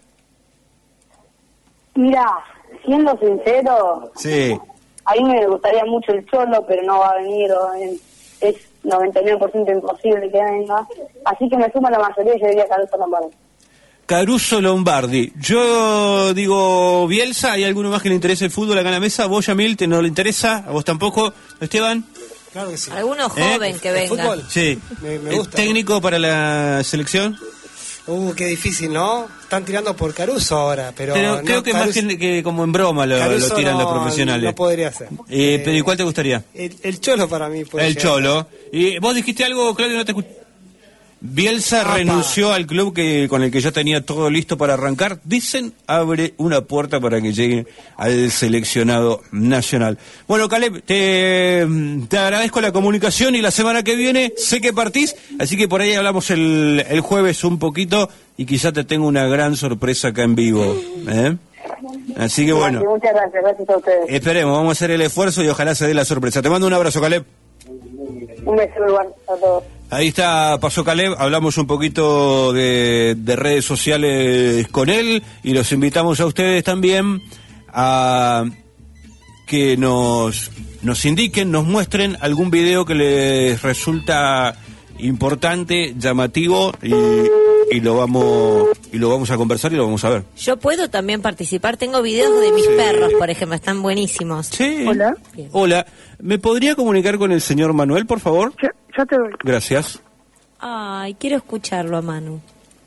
Mira, siendo sincero... Sí. A mí me gustaría mucho el Cholo, pero no va a venir, es 99% imposible que venga. Así que me sumo a la mayoría y yo diría Caruso Lombardi. Caruso Lombardi. Yo digo Bielsa, ¿hay alguno más que le interese el fútbol acá en la mesa? ¿Vos, Yamil, no le interesa? ¿A vos tampoco, Esteban? Claro que sí. Alguno joven que venga. ¿Fútbol? Sí. Me gusta. ¿Técnico para la selección? Qué difícil, ¿no? Están tirando por Caruso ahora, pero creo que Caruso, más que como en broma lo tiran los profesionales. No podría ser. Pero ¿y cuál te gustaría? El Cholo para mí. El Cholo. ¿Y vos dijiste algo, Claudio? No te escuché. Bielsa renunció al club con el que ya tenía todo listo para arrancar. Dicen, abre una puerta para que llegue al seleccionado nacional. Bueno, Caleb, te agradezco la comunicación y la semana que viene sé que partís, así que por ahí hablamos el jueves un poquito y quizá te tengo una gran sorpresa acá en vivo. Así que bueno. Muchas gracias a ustedes. Esperemos, vamos a hacer el esfuerzo y ojalá se dé la sorpresa. Te mando un abrazo, Caleb. Un beso igual a todos. Ahí está, pasó Caleb, hablamos un poquito de redes sociales con él y los invitamos a ustedes también a que nos indiquen, nos muestren algún video que les resulta importante, llamativo, y lo vamos a conversar y lo vamos a ver. Yo puedo también participar, tengo videos de mis perros, por ejemplo, están buenísimos. Sí. Hola. Hola, ¿me podría comunicar con el señor Manuel, por favor? Ya te doy. Gracias. Ay, quiero escucharlo a Manu.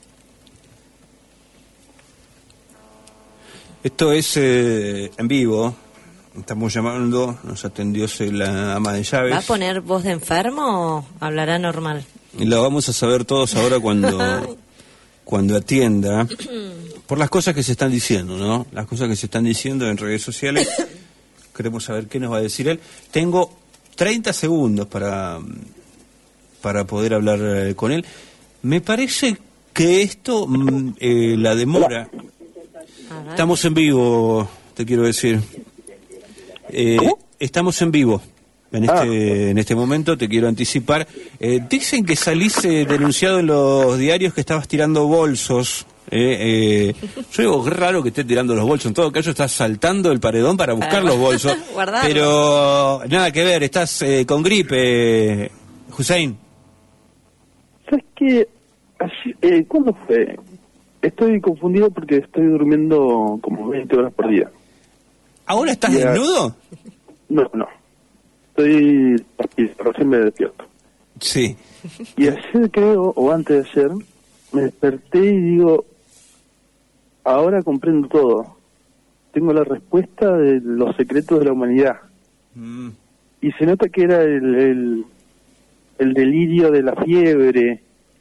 Esto es en vivo. Estamos llamando, nos atendió la ama de llaves. ¿Va a poner voz de enfermo o hablará normal? Y lo vamos a saber todos ahora cuando atienda, por las cosas que se están diciendo, ¿no? Las cosas que se están diciendo en redes sociales. Queremos saber qué nos va a decir él. Tengo 30 segundos para poder hablar con él. Me parece que esto, la demora... Estamos en vivo, te quiero decir. Estamos en vivo. En este momento te quiero anticipar. Dicen que salís denunciado en los diarios que estabas tirando bolsos. Yo digo, qué raro que estés tirando los bolsos. En todo caso, estás saltando el paredón para buscar los bolsos. Pero nada que ver, estás con gripe, Hussein. ¿Sabes qué? ¿Cuándo fue? Estoy confundido porque estoy durmiendo como 20 horas por día. ¿Ahora estás desnudo? No. Estoy recién me despierto. Sí. Y ayer creo, o antes de ayer, me desperté y digo, ahora comprendo todo. Tengo la respuesta de los secretos de la humanidad. Y se nota que era el delirio de la fiebre.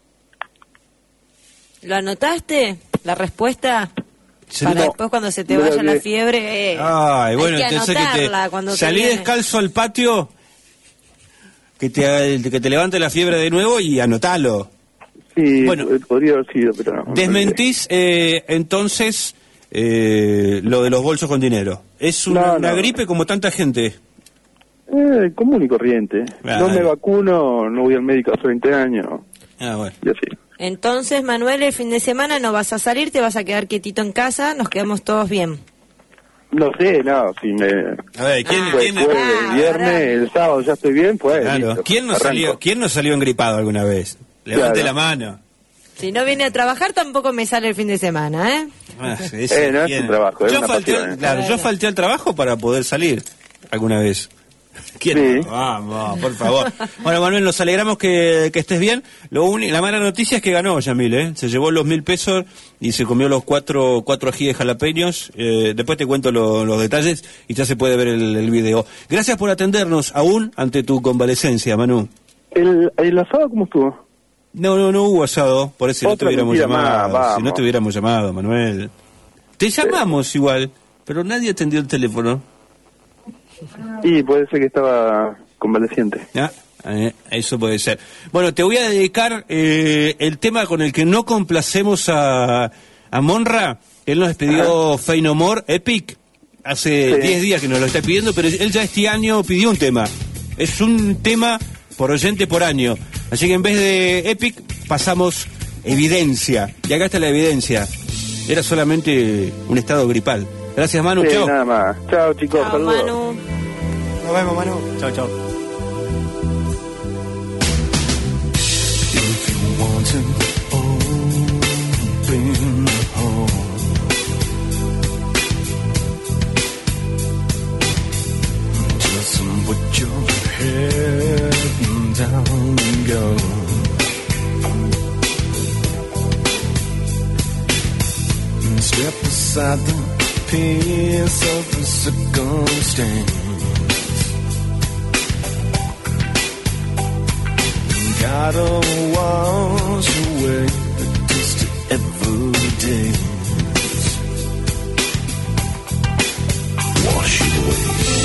¿Lo anotaste? ¿La respuesta? Para después cuando se te vaya la fiebre, ay, bueno, hay que entonces anotarla cuando salí descalzo al patio, que te levante la fiebre de nuevo y anotalo. Sí, bueno, podría haber sido, pero no. Desmentís entonces lo de los bolsos con dinero. Es una gripe como tanta gente. Común y corriente. No me vacuno, no voy al médico hace 20 años. Bueno. Y así. Entonces, Manuel, el fin de semana no vas a salir, te vas a quedar quietito en casa, nos quedamos todos bien. No sé, si me... A ver, ¿quién el viernes, el sábado ya estoy bien, pues... Claro. Listo, ¿Quién no salió engripado alguna vez? Levante la mano. Si no viene a trabajar, tampoco me sale el fin de semana, ¿eh? No es un trabajo, es una pasión, yo falté al trabajo para poder salir alguna vez. ¿Quién? Sí. Vamos, por favor. Bueno, Manuel, nos alegramos que estés bien. La mala noticia es que ganó Yamil, ¿eh? Se llevó los 1.000 pesos y se comió los cuatro ajíes jalapeños. Después te cuento los detalles y ya se puede ver el video. Gracias por atendernos aún ante tu convalecencia, Manu. ¿El asado cómo estuvo? No hubo asado, por eso no te hubiéramos llamado. Si no te hubiéramos llamado, Manuel. Te llamamos igual, pero nadie atendió el teléfono. Y puede ser que estaba convaleciente. Eso puede ser. Bueno, te voy a dedicar el tema con el que no complacemos a Monra. Él nos pidió Fey No More, Epic. Hace 10 días que nos lo está pidiendo, pero él ya este año pidió un tema. Es un tema por oyente por año. Así que en vez de Epic, pasamos Evidencia. Y acá está la evidencia. Era solamente un estado gripal. Gracias, Manu. Chao. Nada más. Chao, chicos. Chao, saludos. Manu. Nos vemos, Manu. Chao. If you want to open the hole, just put your head down and go. Step aside the piece of the circumstance. Gotta wash away the dust of every day. Wash it away.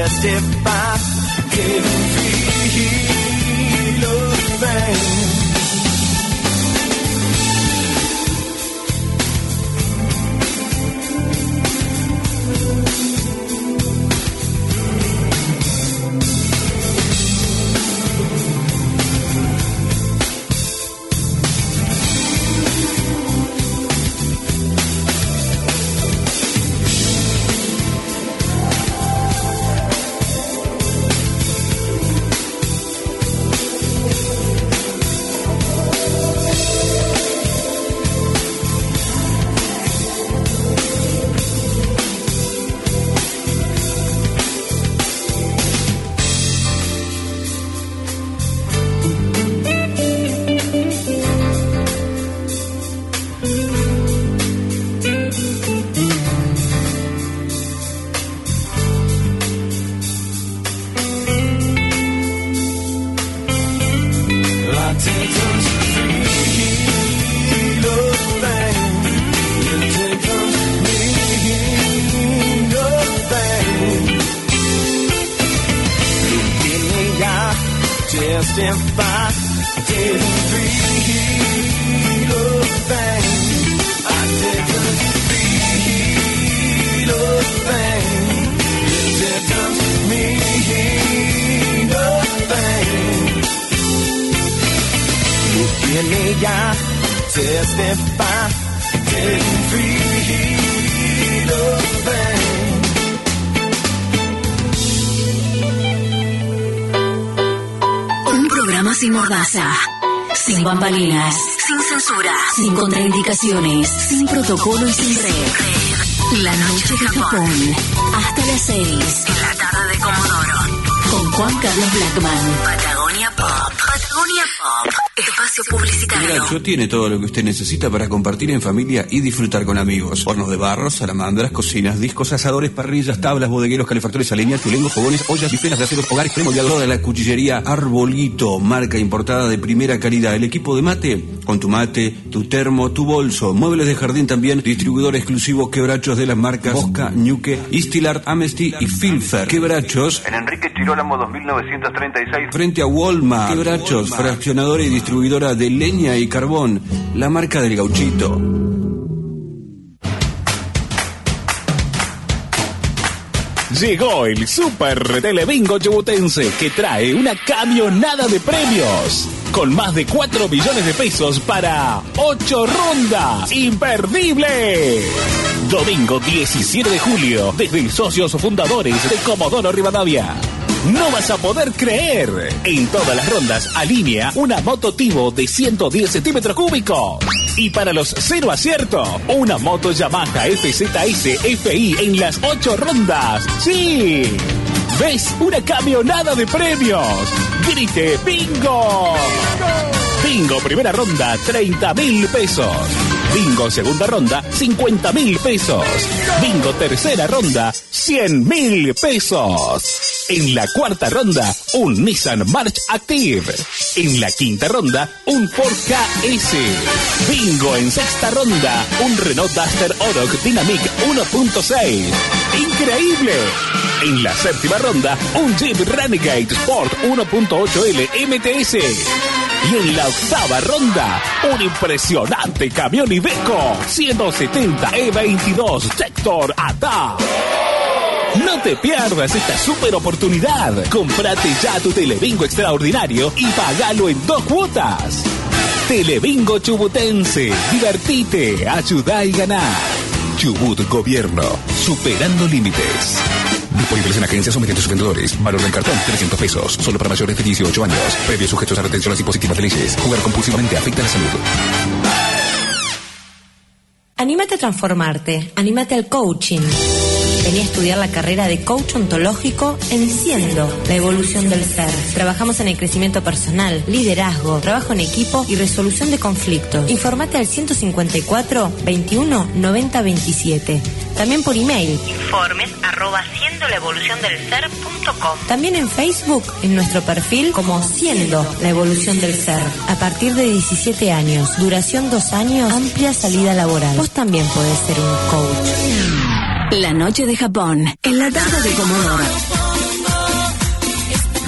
just if I didn't feel a thing. Sin mordaza, sin bambalinas, sin censura, sin contraindicaciones, sin protocolo y sin red. La noche de Japón, hasta las 6, en la tarde de Comodoro, con Juan Carlos Blackman. Patagonia Pop. Patagonia Pop. Espacio publicitario. Quebracho tiene todo lo que usted necesita para compartir en familia y disfrutar con amigos. Hornos de barro, salamandras, cocinas, discos, asadores, parrillas, tablas, bodegueros, calefactores a leña, tulengos, fogones, ollas, bifenas de aceros, hogares, premoldeador de la cuchillería Arbolito, marca importada de primera calidad. El equipo de mate, con tu mate, tu termo, tu bolso. Muebles de jardín también, distribuidor exclusivo Quebrachos de las marcas Bosca, Ñuque, Istilart, Amnesty y Filfer. Quebrachos En Enrique Chirolamo 2936. frente a Walmart. Quebrachos, fraccionadora y distribuidora de leña y carbón, la marca del Gauchito. Llegó el Super Telebingo Chubutense, que trae una camionada de premios con más de 4 millones de pesos para 8 rondas. ¡Imperdible! Domingo 17 de julio, desde socios fundadores de Comodoro Rivadavia. No vas a poder creer. En todas las rondas alinea una moto Tivo de 110 centímetros cúbicos. Y para los 0 acierto, una moto Yamaha FZS FI en las 8 rondas. ¡Sí! ¿Ves? Una camionada de premios. ¡Grite bingo! Bingo primera ronda, 30.000 pesos. Bingo segunda ronda, 50.000 pesos. Bingo tercera ronda, 100.000 pesos. En la cuarta ronda, un Nissan March Active. En la quinta ronda, un Ford KS. Bingo en sexta ronda, un Renault Duster Oroch Dynamic 1.6. ¡Increíble! En la séptima ronda, un Jeep Renegade Sport 1.8L MTS. Y en la octava ronda, un impresionante camión Iveco 170 E22 Tector ATA. No te pierdas esta super oportunidad. Cómprate ya tu Telebingo extraordinario y pagalo en 2 cuotas. Telebingo Chubutense. Divertite, ayuda y ganar. Chubut Gobierno. Superando límites. Disponibles en agencias o mediante sus vendedores. Valor del cartón, 300 pesos. Solo para mayores de 18 años. Previos sujetos a retenciones impositivas de leyes. Jugar compulsivamente afecta a la salud. Anímate a transformarte. Anímate al coaching. Vení a estudiar la carrera de coach ontológico en Siendo, la evolución del ser. Trabajamos en el crecimiento personal, liderazgo, trabajo en equipo y resolución de conflictos. Informate al 154 21 90 27. También por email. informes@siendolaevoluciondelser.com. También en Facebook, en nuestro perfil como Siendo, la evolución del ser. A partir de 17 años, duración 2 años, amplia salida laboral. Vos también podés ser un coach. La noche de Japón, en la tarde de Comodoro.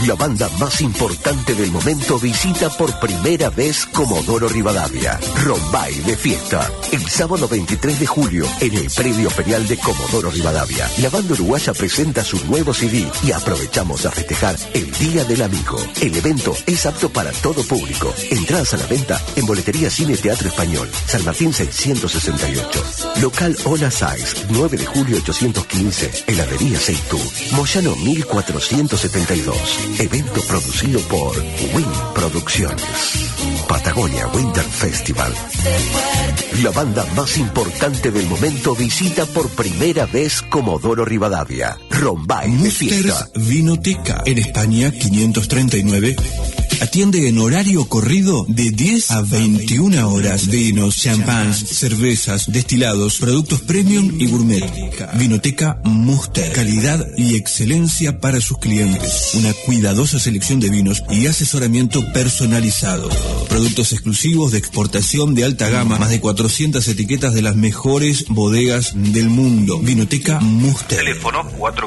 La banda más importante del momento visita por primera vez Comodoro Rivadavia. Rombay de fiesta. El sábado 23 de julio en el predio ferial de Comodoro Rivadavia. La banda uruguaya presenta su nuevo CD y aprovechamos a festejar el Día del Amigo. El evento es apto para todo público. Entradas a la venta en Boletería Cine Teatro Español, San Martín 668. Local Hola Size, 9 de julio 815, Heladería Seitú, Moyano 1472. Evento producido por Win Producciones. Patagonia Winter Festival. La banda más importante del momento visita por primera vez Comodoro Rivadavia. Rombay de fiesta. Vinoteca, en España 539. Atiende en horario corrido de 10 a 21 horas. Vinos, champáns, cervezas, destilados, productos premium y gourmet. Vinoteca Muster. Calidad y excelencia para sus clientes. Una cuidadosa selección de vinos y asesoramiento personalizado. Productos exclusivos de exportación de alta gama. Más de 400 etiquetas de las mejores bodegas del mundo. Vinoteca Muster. Teléfono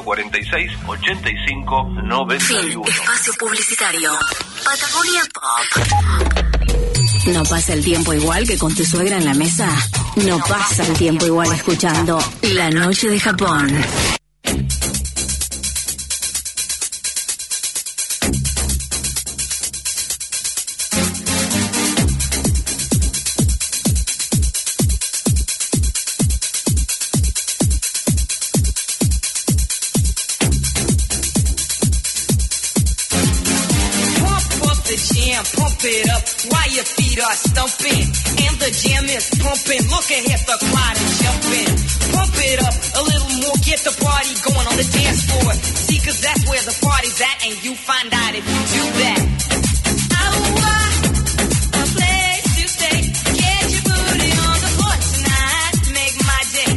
446-8591. Fin. Espacio publicitario. Patagonia Pop. ¿No pasa el tiempo igual que con tu suegra en la mesa? No pasa el tiempo igual escuchando La Noche de Japón. Pump it up while your feet are stumping. And the jam is pumping. Look ahead, the crowd is jumping. Pump it up a little more. Get the party going on the dance floor. See, cause that's where the party's at. And you find out if you do that. A place to stay. Get your booty on the floor tonight. Make my day.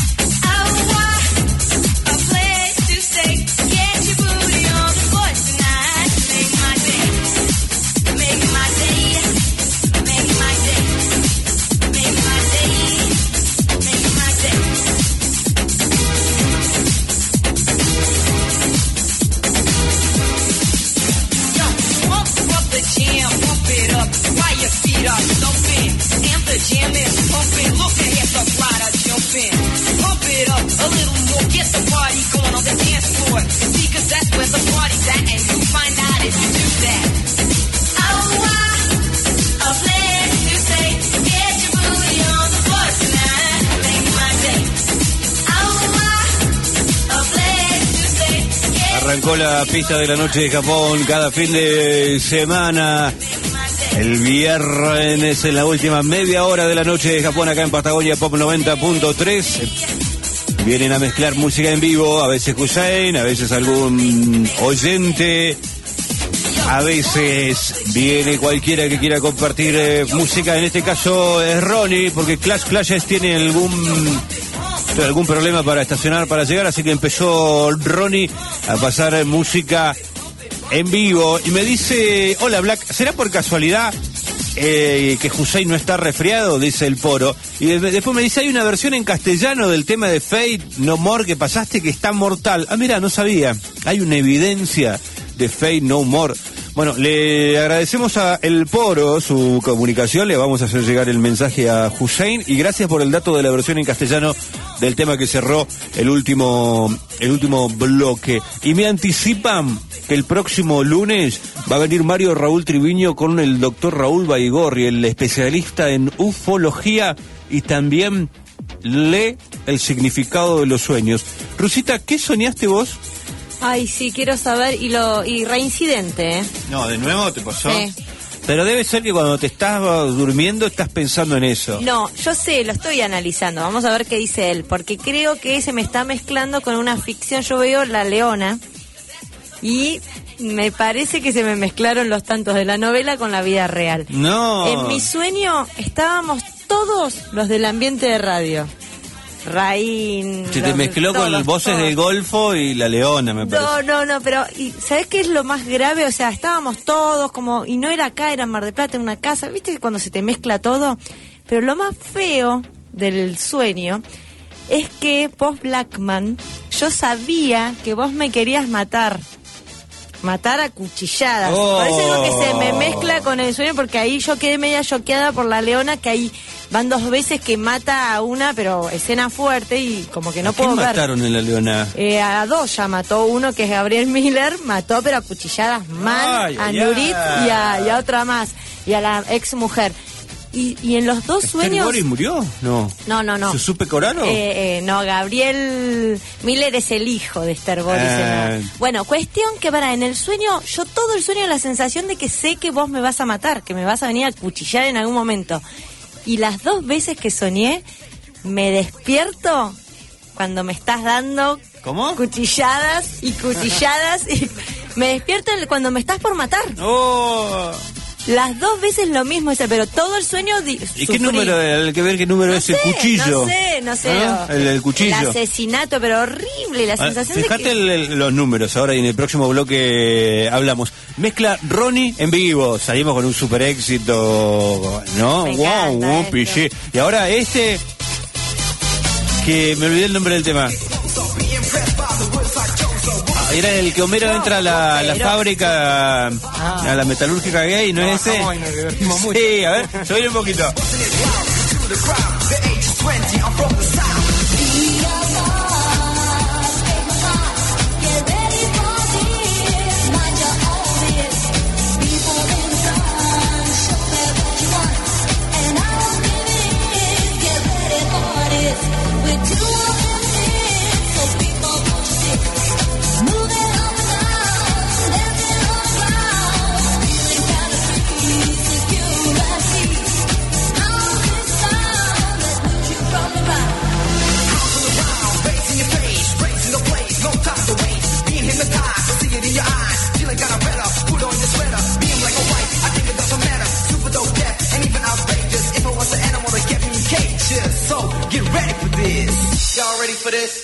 A place to stay. Get your booty on the floor tonight. Make my day. Make my day, make my day, make my day, make my day. Yo, pump up the jam, pump it up while your feet are thumping. And the jam is pumping, look ahead, the crowd are jumping. Pump it up a little more, get the party going on the dance floor. See, cause that's where the party's at, and you find out if you do that. A place to stay. Get your booty on the floor tonight. Make my day. A place to stay. Arrancó la pista de La Noche de Japón cada fin de semana. El viernes en la última media hora de La Noche de Japón acá en Patagonia Pop 90.3. Vienen a mezclar música en vivo, a veces Hussein, a veces algún oyente. A veces viene cualquiera que quiera compartir música, en este caso es Ronnie, porque Clash Clashes tiene algún problema para estacionar, para llegar, así que empezó Ronnie a pasar música en vivo. Y me dice, hola Black, ¿será por casualidad que Hussein no está resfriado? Dice el Poro. Y después me dice, hay una versión en castellano del tema de Fate No More que pasaste que está mortal. Ah, mira, no sabía. Hay una evidencia de Fate No More. Bueno, le agradecemos a El Poro su comunicación, le vamos a hacer llegar el mensaje a Hussein y gracias por el dato de la versión en castellano del tema que cerró el último bloque. Y me anticipan que el próximo lunes va a venir Mario Raúl Triviño con el doctor Raúl Baigorri, el especialista en ufología y también lee el significado de los sueños. Rusita, ¿qué soñaste vos? Ay, sí, quiero saber, y reincidente, ¿eh? No, ¿de nuevo te pasó? Sí. Pero debe ser que cuando te estás durmiendo estás pensando en eso. No, yo sé, lo estoy analizando, vamos a ver qué dice él, porque creo que se me está mezclando con una ficción. Yo veo La Leona y me parece que se me mezclaron los tantos de la novela con la vida real. No. En mi sueño estábamos todos los del ambiente de radio. Raín. Se te mezcló con los voces del Golfo y La Leona, me parece. No, pero ¿y sabés qué es lo más grave? O sea, estábamos todos como, y no era acá, era en Mar del Plata, en una casa, ¿viste cuando se te mezcla todo? Pero lo más feo del sueño es que vos, Blackman, yo sabía que vos me querías matar. matar a cuchilladas. Oh. Por eso digo que se me mezcla con el sueño, porque ahí yo quedé media choqueada por la leona, que ahí van 2 veces que mata a una, pero escena fuerte y como que no puedo ver. mataron en la leona? A 2 ya mató uno, que es Gabriel Miller, mató pero a cuchilladas mal, a Nurit y a otra más, y a la ex mujer. Y en los 2 sueños... ¿Boris murió? No. No. ¿Susupe Corano? No, Gabriel Miller es el hijo de Esther Boris. Bueno, cuestión que en el sueño, yo todo el sueño la sensación de que sé que vos me vas a matar, que me vas a venir a cuchillar en algún momento. Y las 2 veces que soñé, me despierto cuando me estás dando... ¿Cómo? Cuchilladas y me despierto cuando me estás por matar. ¡Oh! Las 2 veces lo mismo, pero todo el sueño ¿Y qué número? Hay que ver qué número es el cuchillo. No sé. ¿Ah? El cuchillo. El asesinato, pero horrible. La sensación fíjate de que... los números ahora y en el próximo bloque hablamos. Mezcla Ronnie en vivo. Salimos con un super éxito, ¿no? Wow, piché. Y ahora que me olvidé el nombre del tema. Era el que Homero entra a la fábrica, a la metalúrgica gay, ¿no es ese? Sí, a ver, subir un poquito. Y'all ready for this?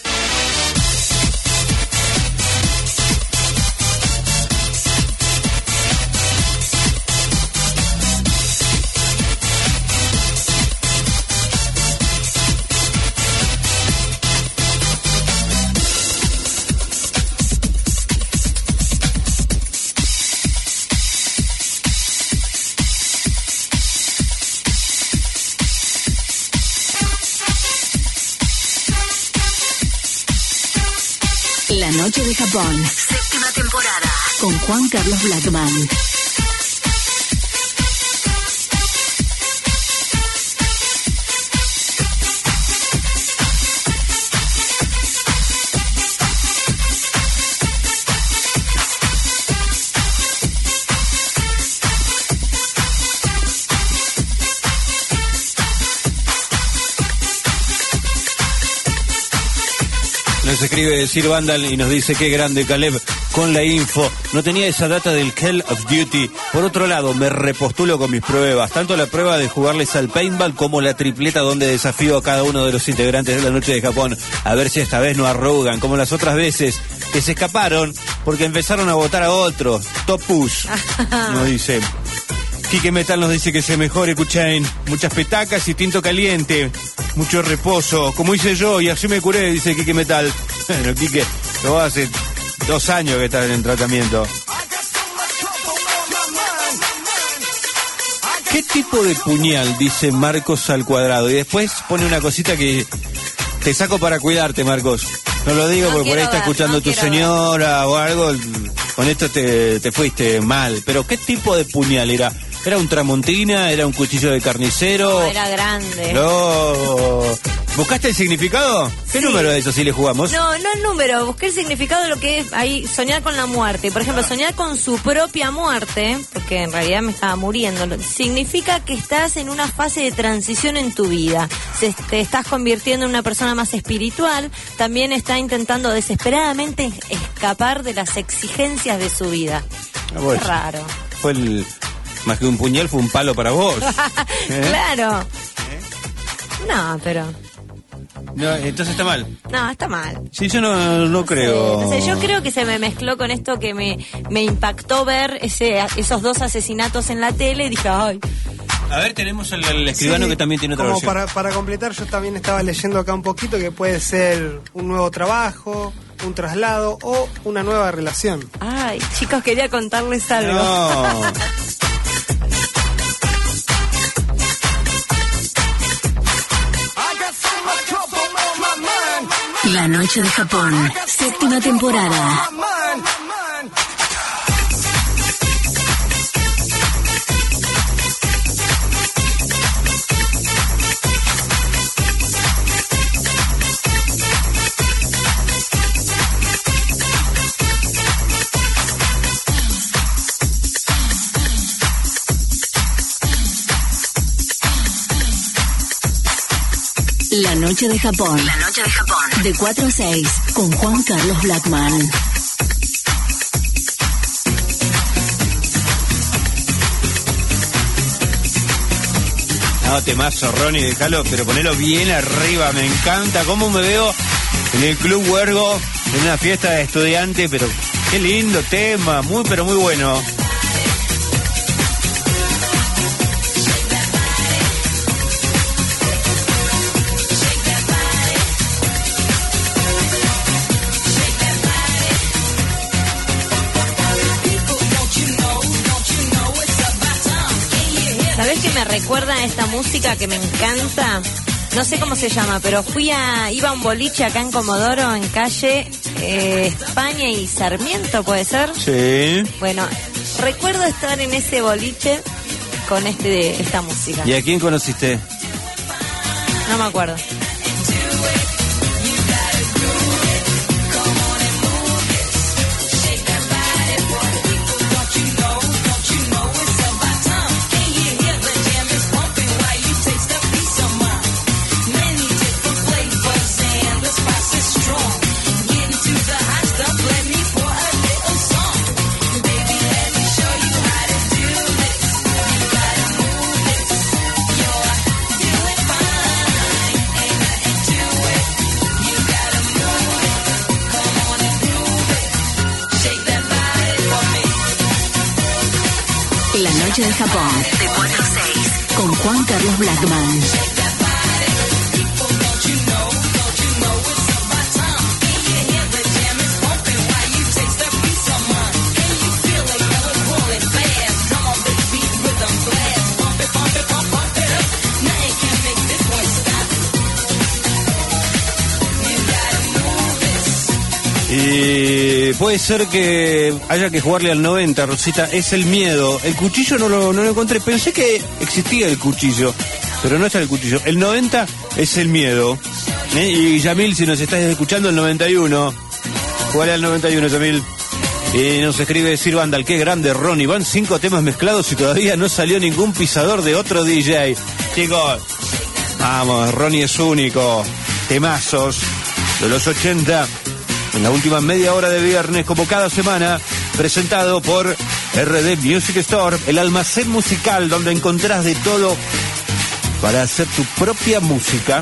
La Noche de Japón, 7ª temporada, con Juan Carlos Blackman. Nos escribe Sir Vandal y nos dice qué grande Caleb con la info. No tenía esa data del Call of Duty. Por otro lado, me repostulo con mis pruebas. Tanto la prueba de jugarles al paintball como la tripleta donde desafío a cada uno de los integrantes de la Noche de Japón. A ver si esta vez no arrogan como las otras veces que se escaparon porque empezaron a votar a otros. Topus, nos dice. Quique Metal nos dice que se mejore, Cuchain. Muchas petacas y tinto caliente. Mucho reposo, como hice yo, y así me curé, dice Quique Metal. Bueno, Quique, lo hace 2 años que estás en tratamiento. ¿Qué tipo de puñal? Dice Marcos al cuadrado. Y después pone una cosita que te saco para cuidarte, Marcos. No lo digo porque por ahí está escuchando tu señora o algo. Con esto te fuiste mal. Pero ¿qué tipo de puñal era? ¿Era un tramontina? ¿Era un cuchillo de carnicero? No, era grande. No. ¿Buscaste el significado? ¿Qué número es eso si le jugamos? No el número. Busqué el significado de lo que es ahí soñar con la muerte. Por ejemplo, soñar con su propia muerte, porque en realidad me estaba muriendo, significa que estás en una fase de transición en tu vida. Te estás convirtiendo en una persona más espiritual. También está intentando desesperadamente escapar de las exigencias de su vida. Bueno, raro. Más que un puñal, fue un palo para vos. Claro. No, pero... No, entonces está mal. No, está mal. Sí, yo no creo. Entonces yo creo que se me mezcló con esto que me impactó ver esos 2 asesinatos en la tele y dije, ay, A ver, tenemos al escribano Sí, que también tiene otra como versión. para completar, yo también estaba leyendo acá un poquito que puede ser un nuevo trabajo, un traslado o una nueva relación. Ay, chicos, quería contarles algo. No. La Noche de Japón, séptima temporada. La Noche de Japón. La Noche de Japón. De 4 a 6, con Juan Carlos Blackman. No, temazo, Ronnie, déjalo, pero ponelo bien arriba, me encanta cómo me veo en el Club Huergo, en una fiesta de estudiante, pero qué lindo tema, muy pero muy bueno. ¿Sabés qué me recuerda a esta música que me encanta? No sé cómo se llama, pero iba a un boliche acá en Comodoro, en calle España y Sarmiento, ¿puede ser? Sí. Bueno, recuerdo estar en ese boliche con esta música. ¿Y a quién conociste? No me acuerdo. La Noche de Japón, de 4 a 6, con Juan Carlos Blackman. Y puede ser que haya que jugarle al 90, Rosita, es el miedo. El cuchillo no lo encontré, pensé que existía el cuchillo, pero no está el cuchillo. El 90 es el miedo. Y Yamil, si nos estás escuchando, el 91. Jugale al 91, Yamil. Y nos escribe Sir Vandal, qué grande Ronnie, van 5 temas mezclados y todavía no salió ningún pisador de otro DJ. Chicos, vamos, Ronnie es único. Temazos de los 80. En la última media hora de viernes, como cada semana, presentado por RD Music Store, el almacén musical donde encontrás de todo para hacer tu propia música.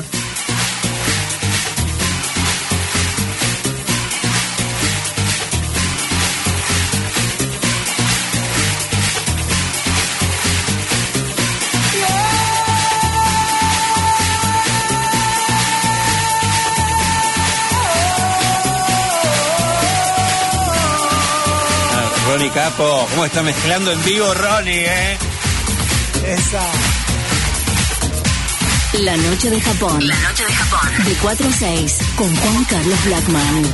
Ronnie Capo, ¿cómo está mezclando en vivo Ronnie, Esa. La Noche de Japón. La Noche de Japón. De 4 a 6, con Juan Carlos Blackman.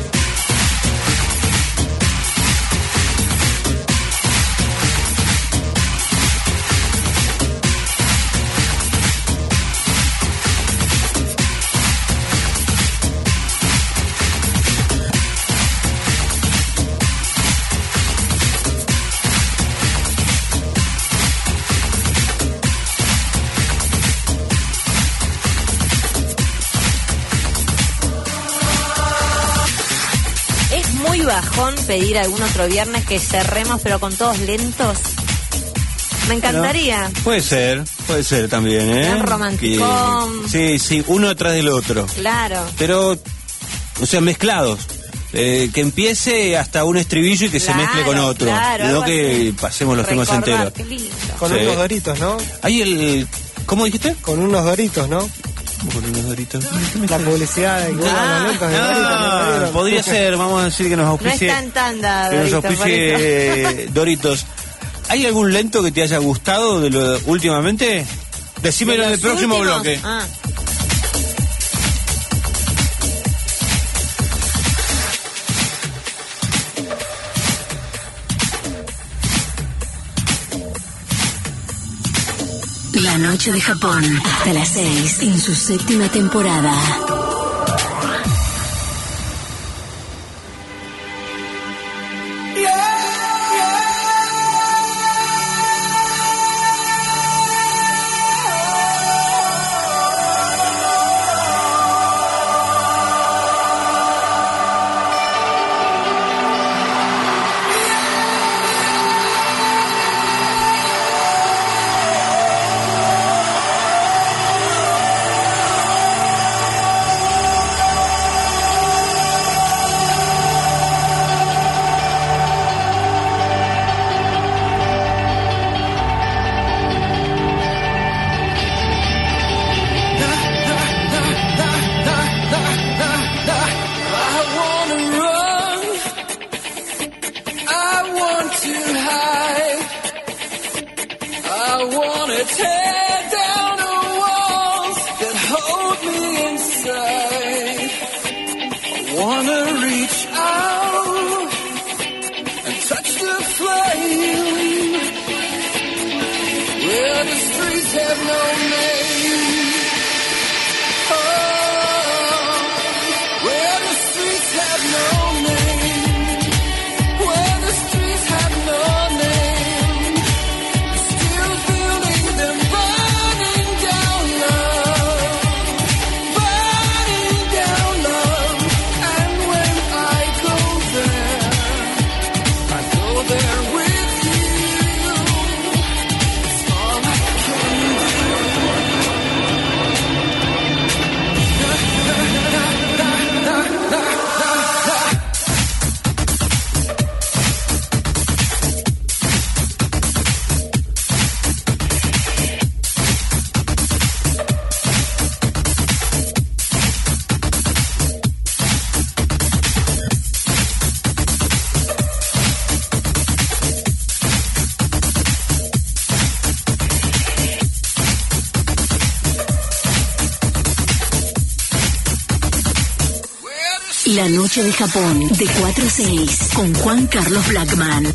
Bajón pedir algún otro viernes que cerremos pero con todos lentos. Me encantaría. No, puede ser también, Bien romanticón. Sí, uno atrás del otro. Claro. Pero, o sea, mezclados. que empiece hasta un estribillo y que se mezcle con otro. Claro, No algo que así. pasemos los temas Recordar, enteros. qué lindo. Con Sí. unos doritos, ¿no? Hay el... ¿Cómo dijiste? Con unos doritos, ¿no? ¿Cómo con unos doritos? La publicidad de los lentos de Doritos. Podría ser, vamos a decir que nos No auspicie. está en tanda, Que nos Dorito, por auspicie eso. Doritos. ¿Hay algún lento que te haya gustado de lo últimamente? Decímelo en el ¿Los próximo últimos? bloque. Ah. La noche de Japón, hasta las 6, en su 7ª temporada. La noche de Japón, de 4 a 6, con Juan Carlos Blackman.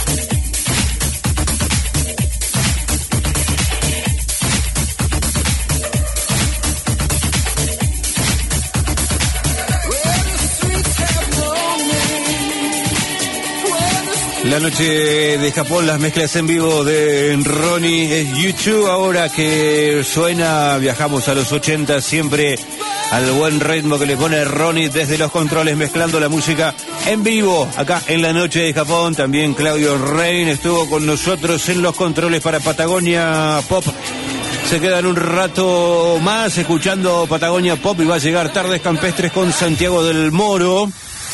La noche de Japón, las mezclas en vivo de Ronnie es YouTube. Ahora que suena, viajamos a los 80, siempre al buen ritmo que le pone Ronnie desde los controles, mezclando la música en vivo acá en la noche de Japón. También Claudio Rein estuvo con nosotros en los controles para Patagonia Pop. Se quedan un rato más escuchando Patagonia Pop y va a llegar Tardes Campestres con Santiago del Moro.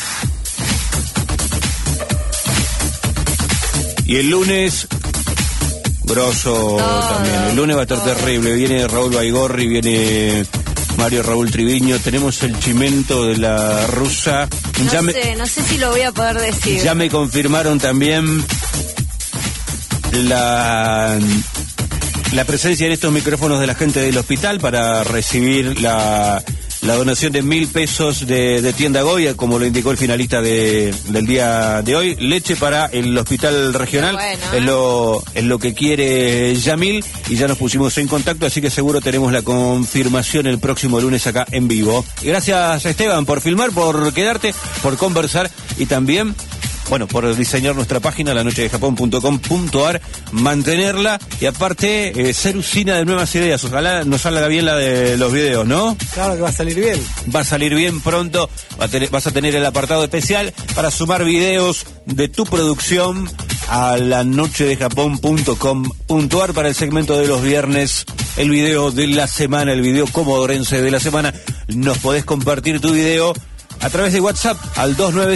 Y el lunes, grosso también. El lunes va a estar terrible. Viene Raúl Baigorri, viene Mario Raúl Triviño. Tenemos el chimento de la rusa. No sé si lo voy a poder decir. Ya me confirmaron también la presencia en estos micrófonos de la gente del hospital para recibir la donación de 1.000 pesos de Tienda Goya, como lo indicó el finalista del día de hoy. Leche para el hospital regional. Bueno, es lo que quiere Yamil, y ya nos pusimos en contacto, así que seguro tenemos la confirmación el próximo lunes acá en vivo. Gracias, Esteban, por filmar, por quedarte, por conversar y también, bueno, por diseñar nuestra página, lanochedejapon.com.ar, mantenerla y aparte ser usina de nuevas ideas. Ojalá nos salga bien la de los videos, ¿no? Claro que va a salir bien. Va a salir bien pronto. Vas a tener el apartado especial para sumar videos de tu producción a lanochedejapon.com.ar para el segmento de los viernes, el video de la semana, el video comodorense de la semana. Nos podés compartir tu video a través de WhatsApp al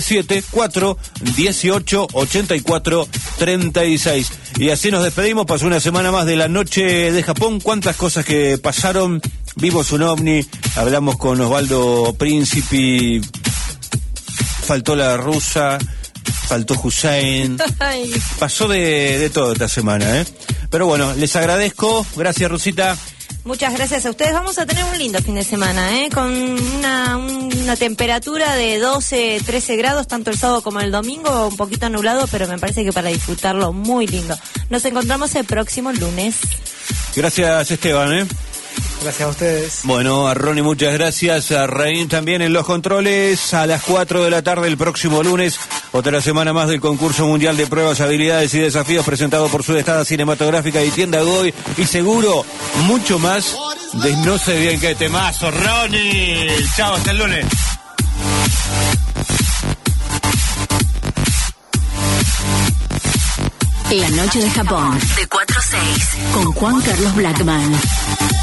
297-418-8436. Y así nos despedimos. Pasó una semana más de la noche de Japón. Cuántas cosas que pasaron. Vimos un ovni, hablamos con Osvaldo Príncipe, faltó la rusa, faltó Hussein, pasó de todo esta semana, ¿eh? Pero bueno, les agradezco, gracias Rosita. Muchas gracias a ustedes. Vamos a tener un lindo fin de semana, ¿eh? Con una temperatura de 12, 13 grados, tanto el sábado como el domingo, un poquito nublado, pero me parece que para disfrutarlo muy lindo. Nos encontramos el próximo lunes. Gracias Esteban, ¿eh? Gracias a ustedes. Bueno, a Ronnie muchas gracias, a Raín también en los controles, a las 4 de la tarde el próximo lunes, otra semana más del concurso mundial de pruebas, habilidades y desafíos presentado por Sudestada Cinematográfica y Tienda Goy, y seguro mucho más de no sé bien qué temazo, Ronnie. Chao, hasta el lunes. La noche de Japón, de 4 a 6, con Juan Carlos Blackman.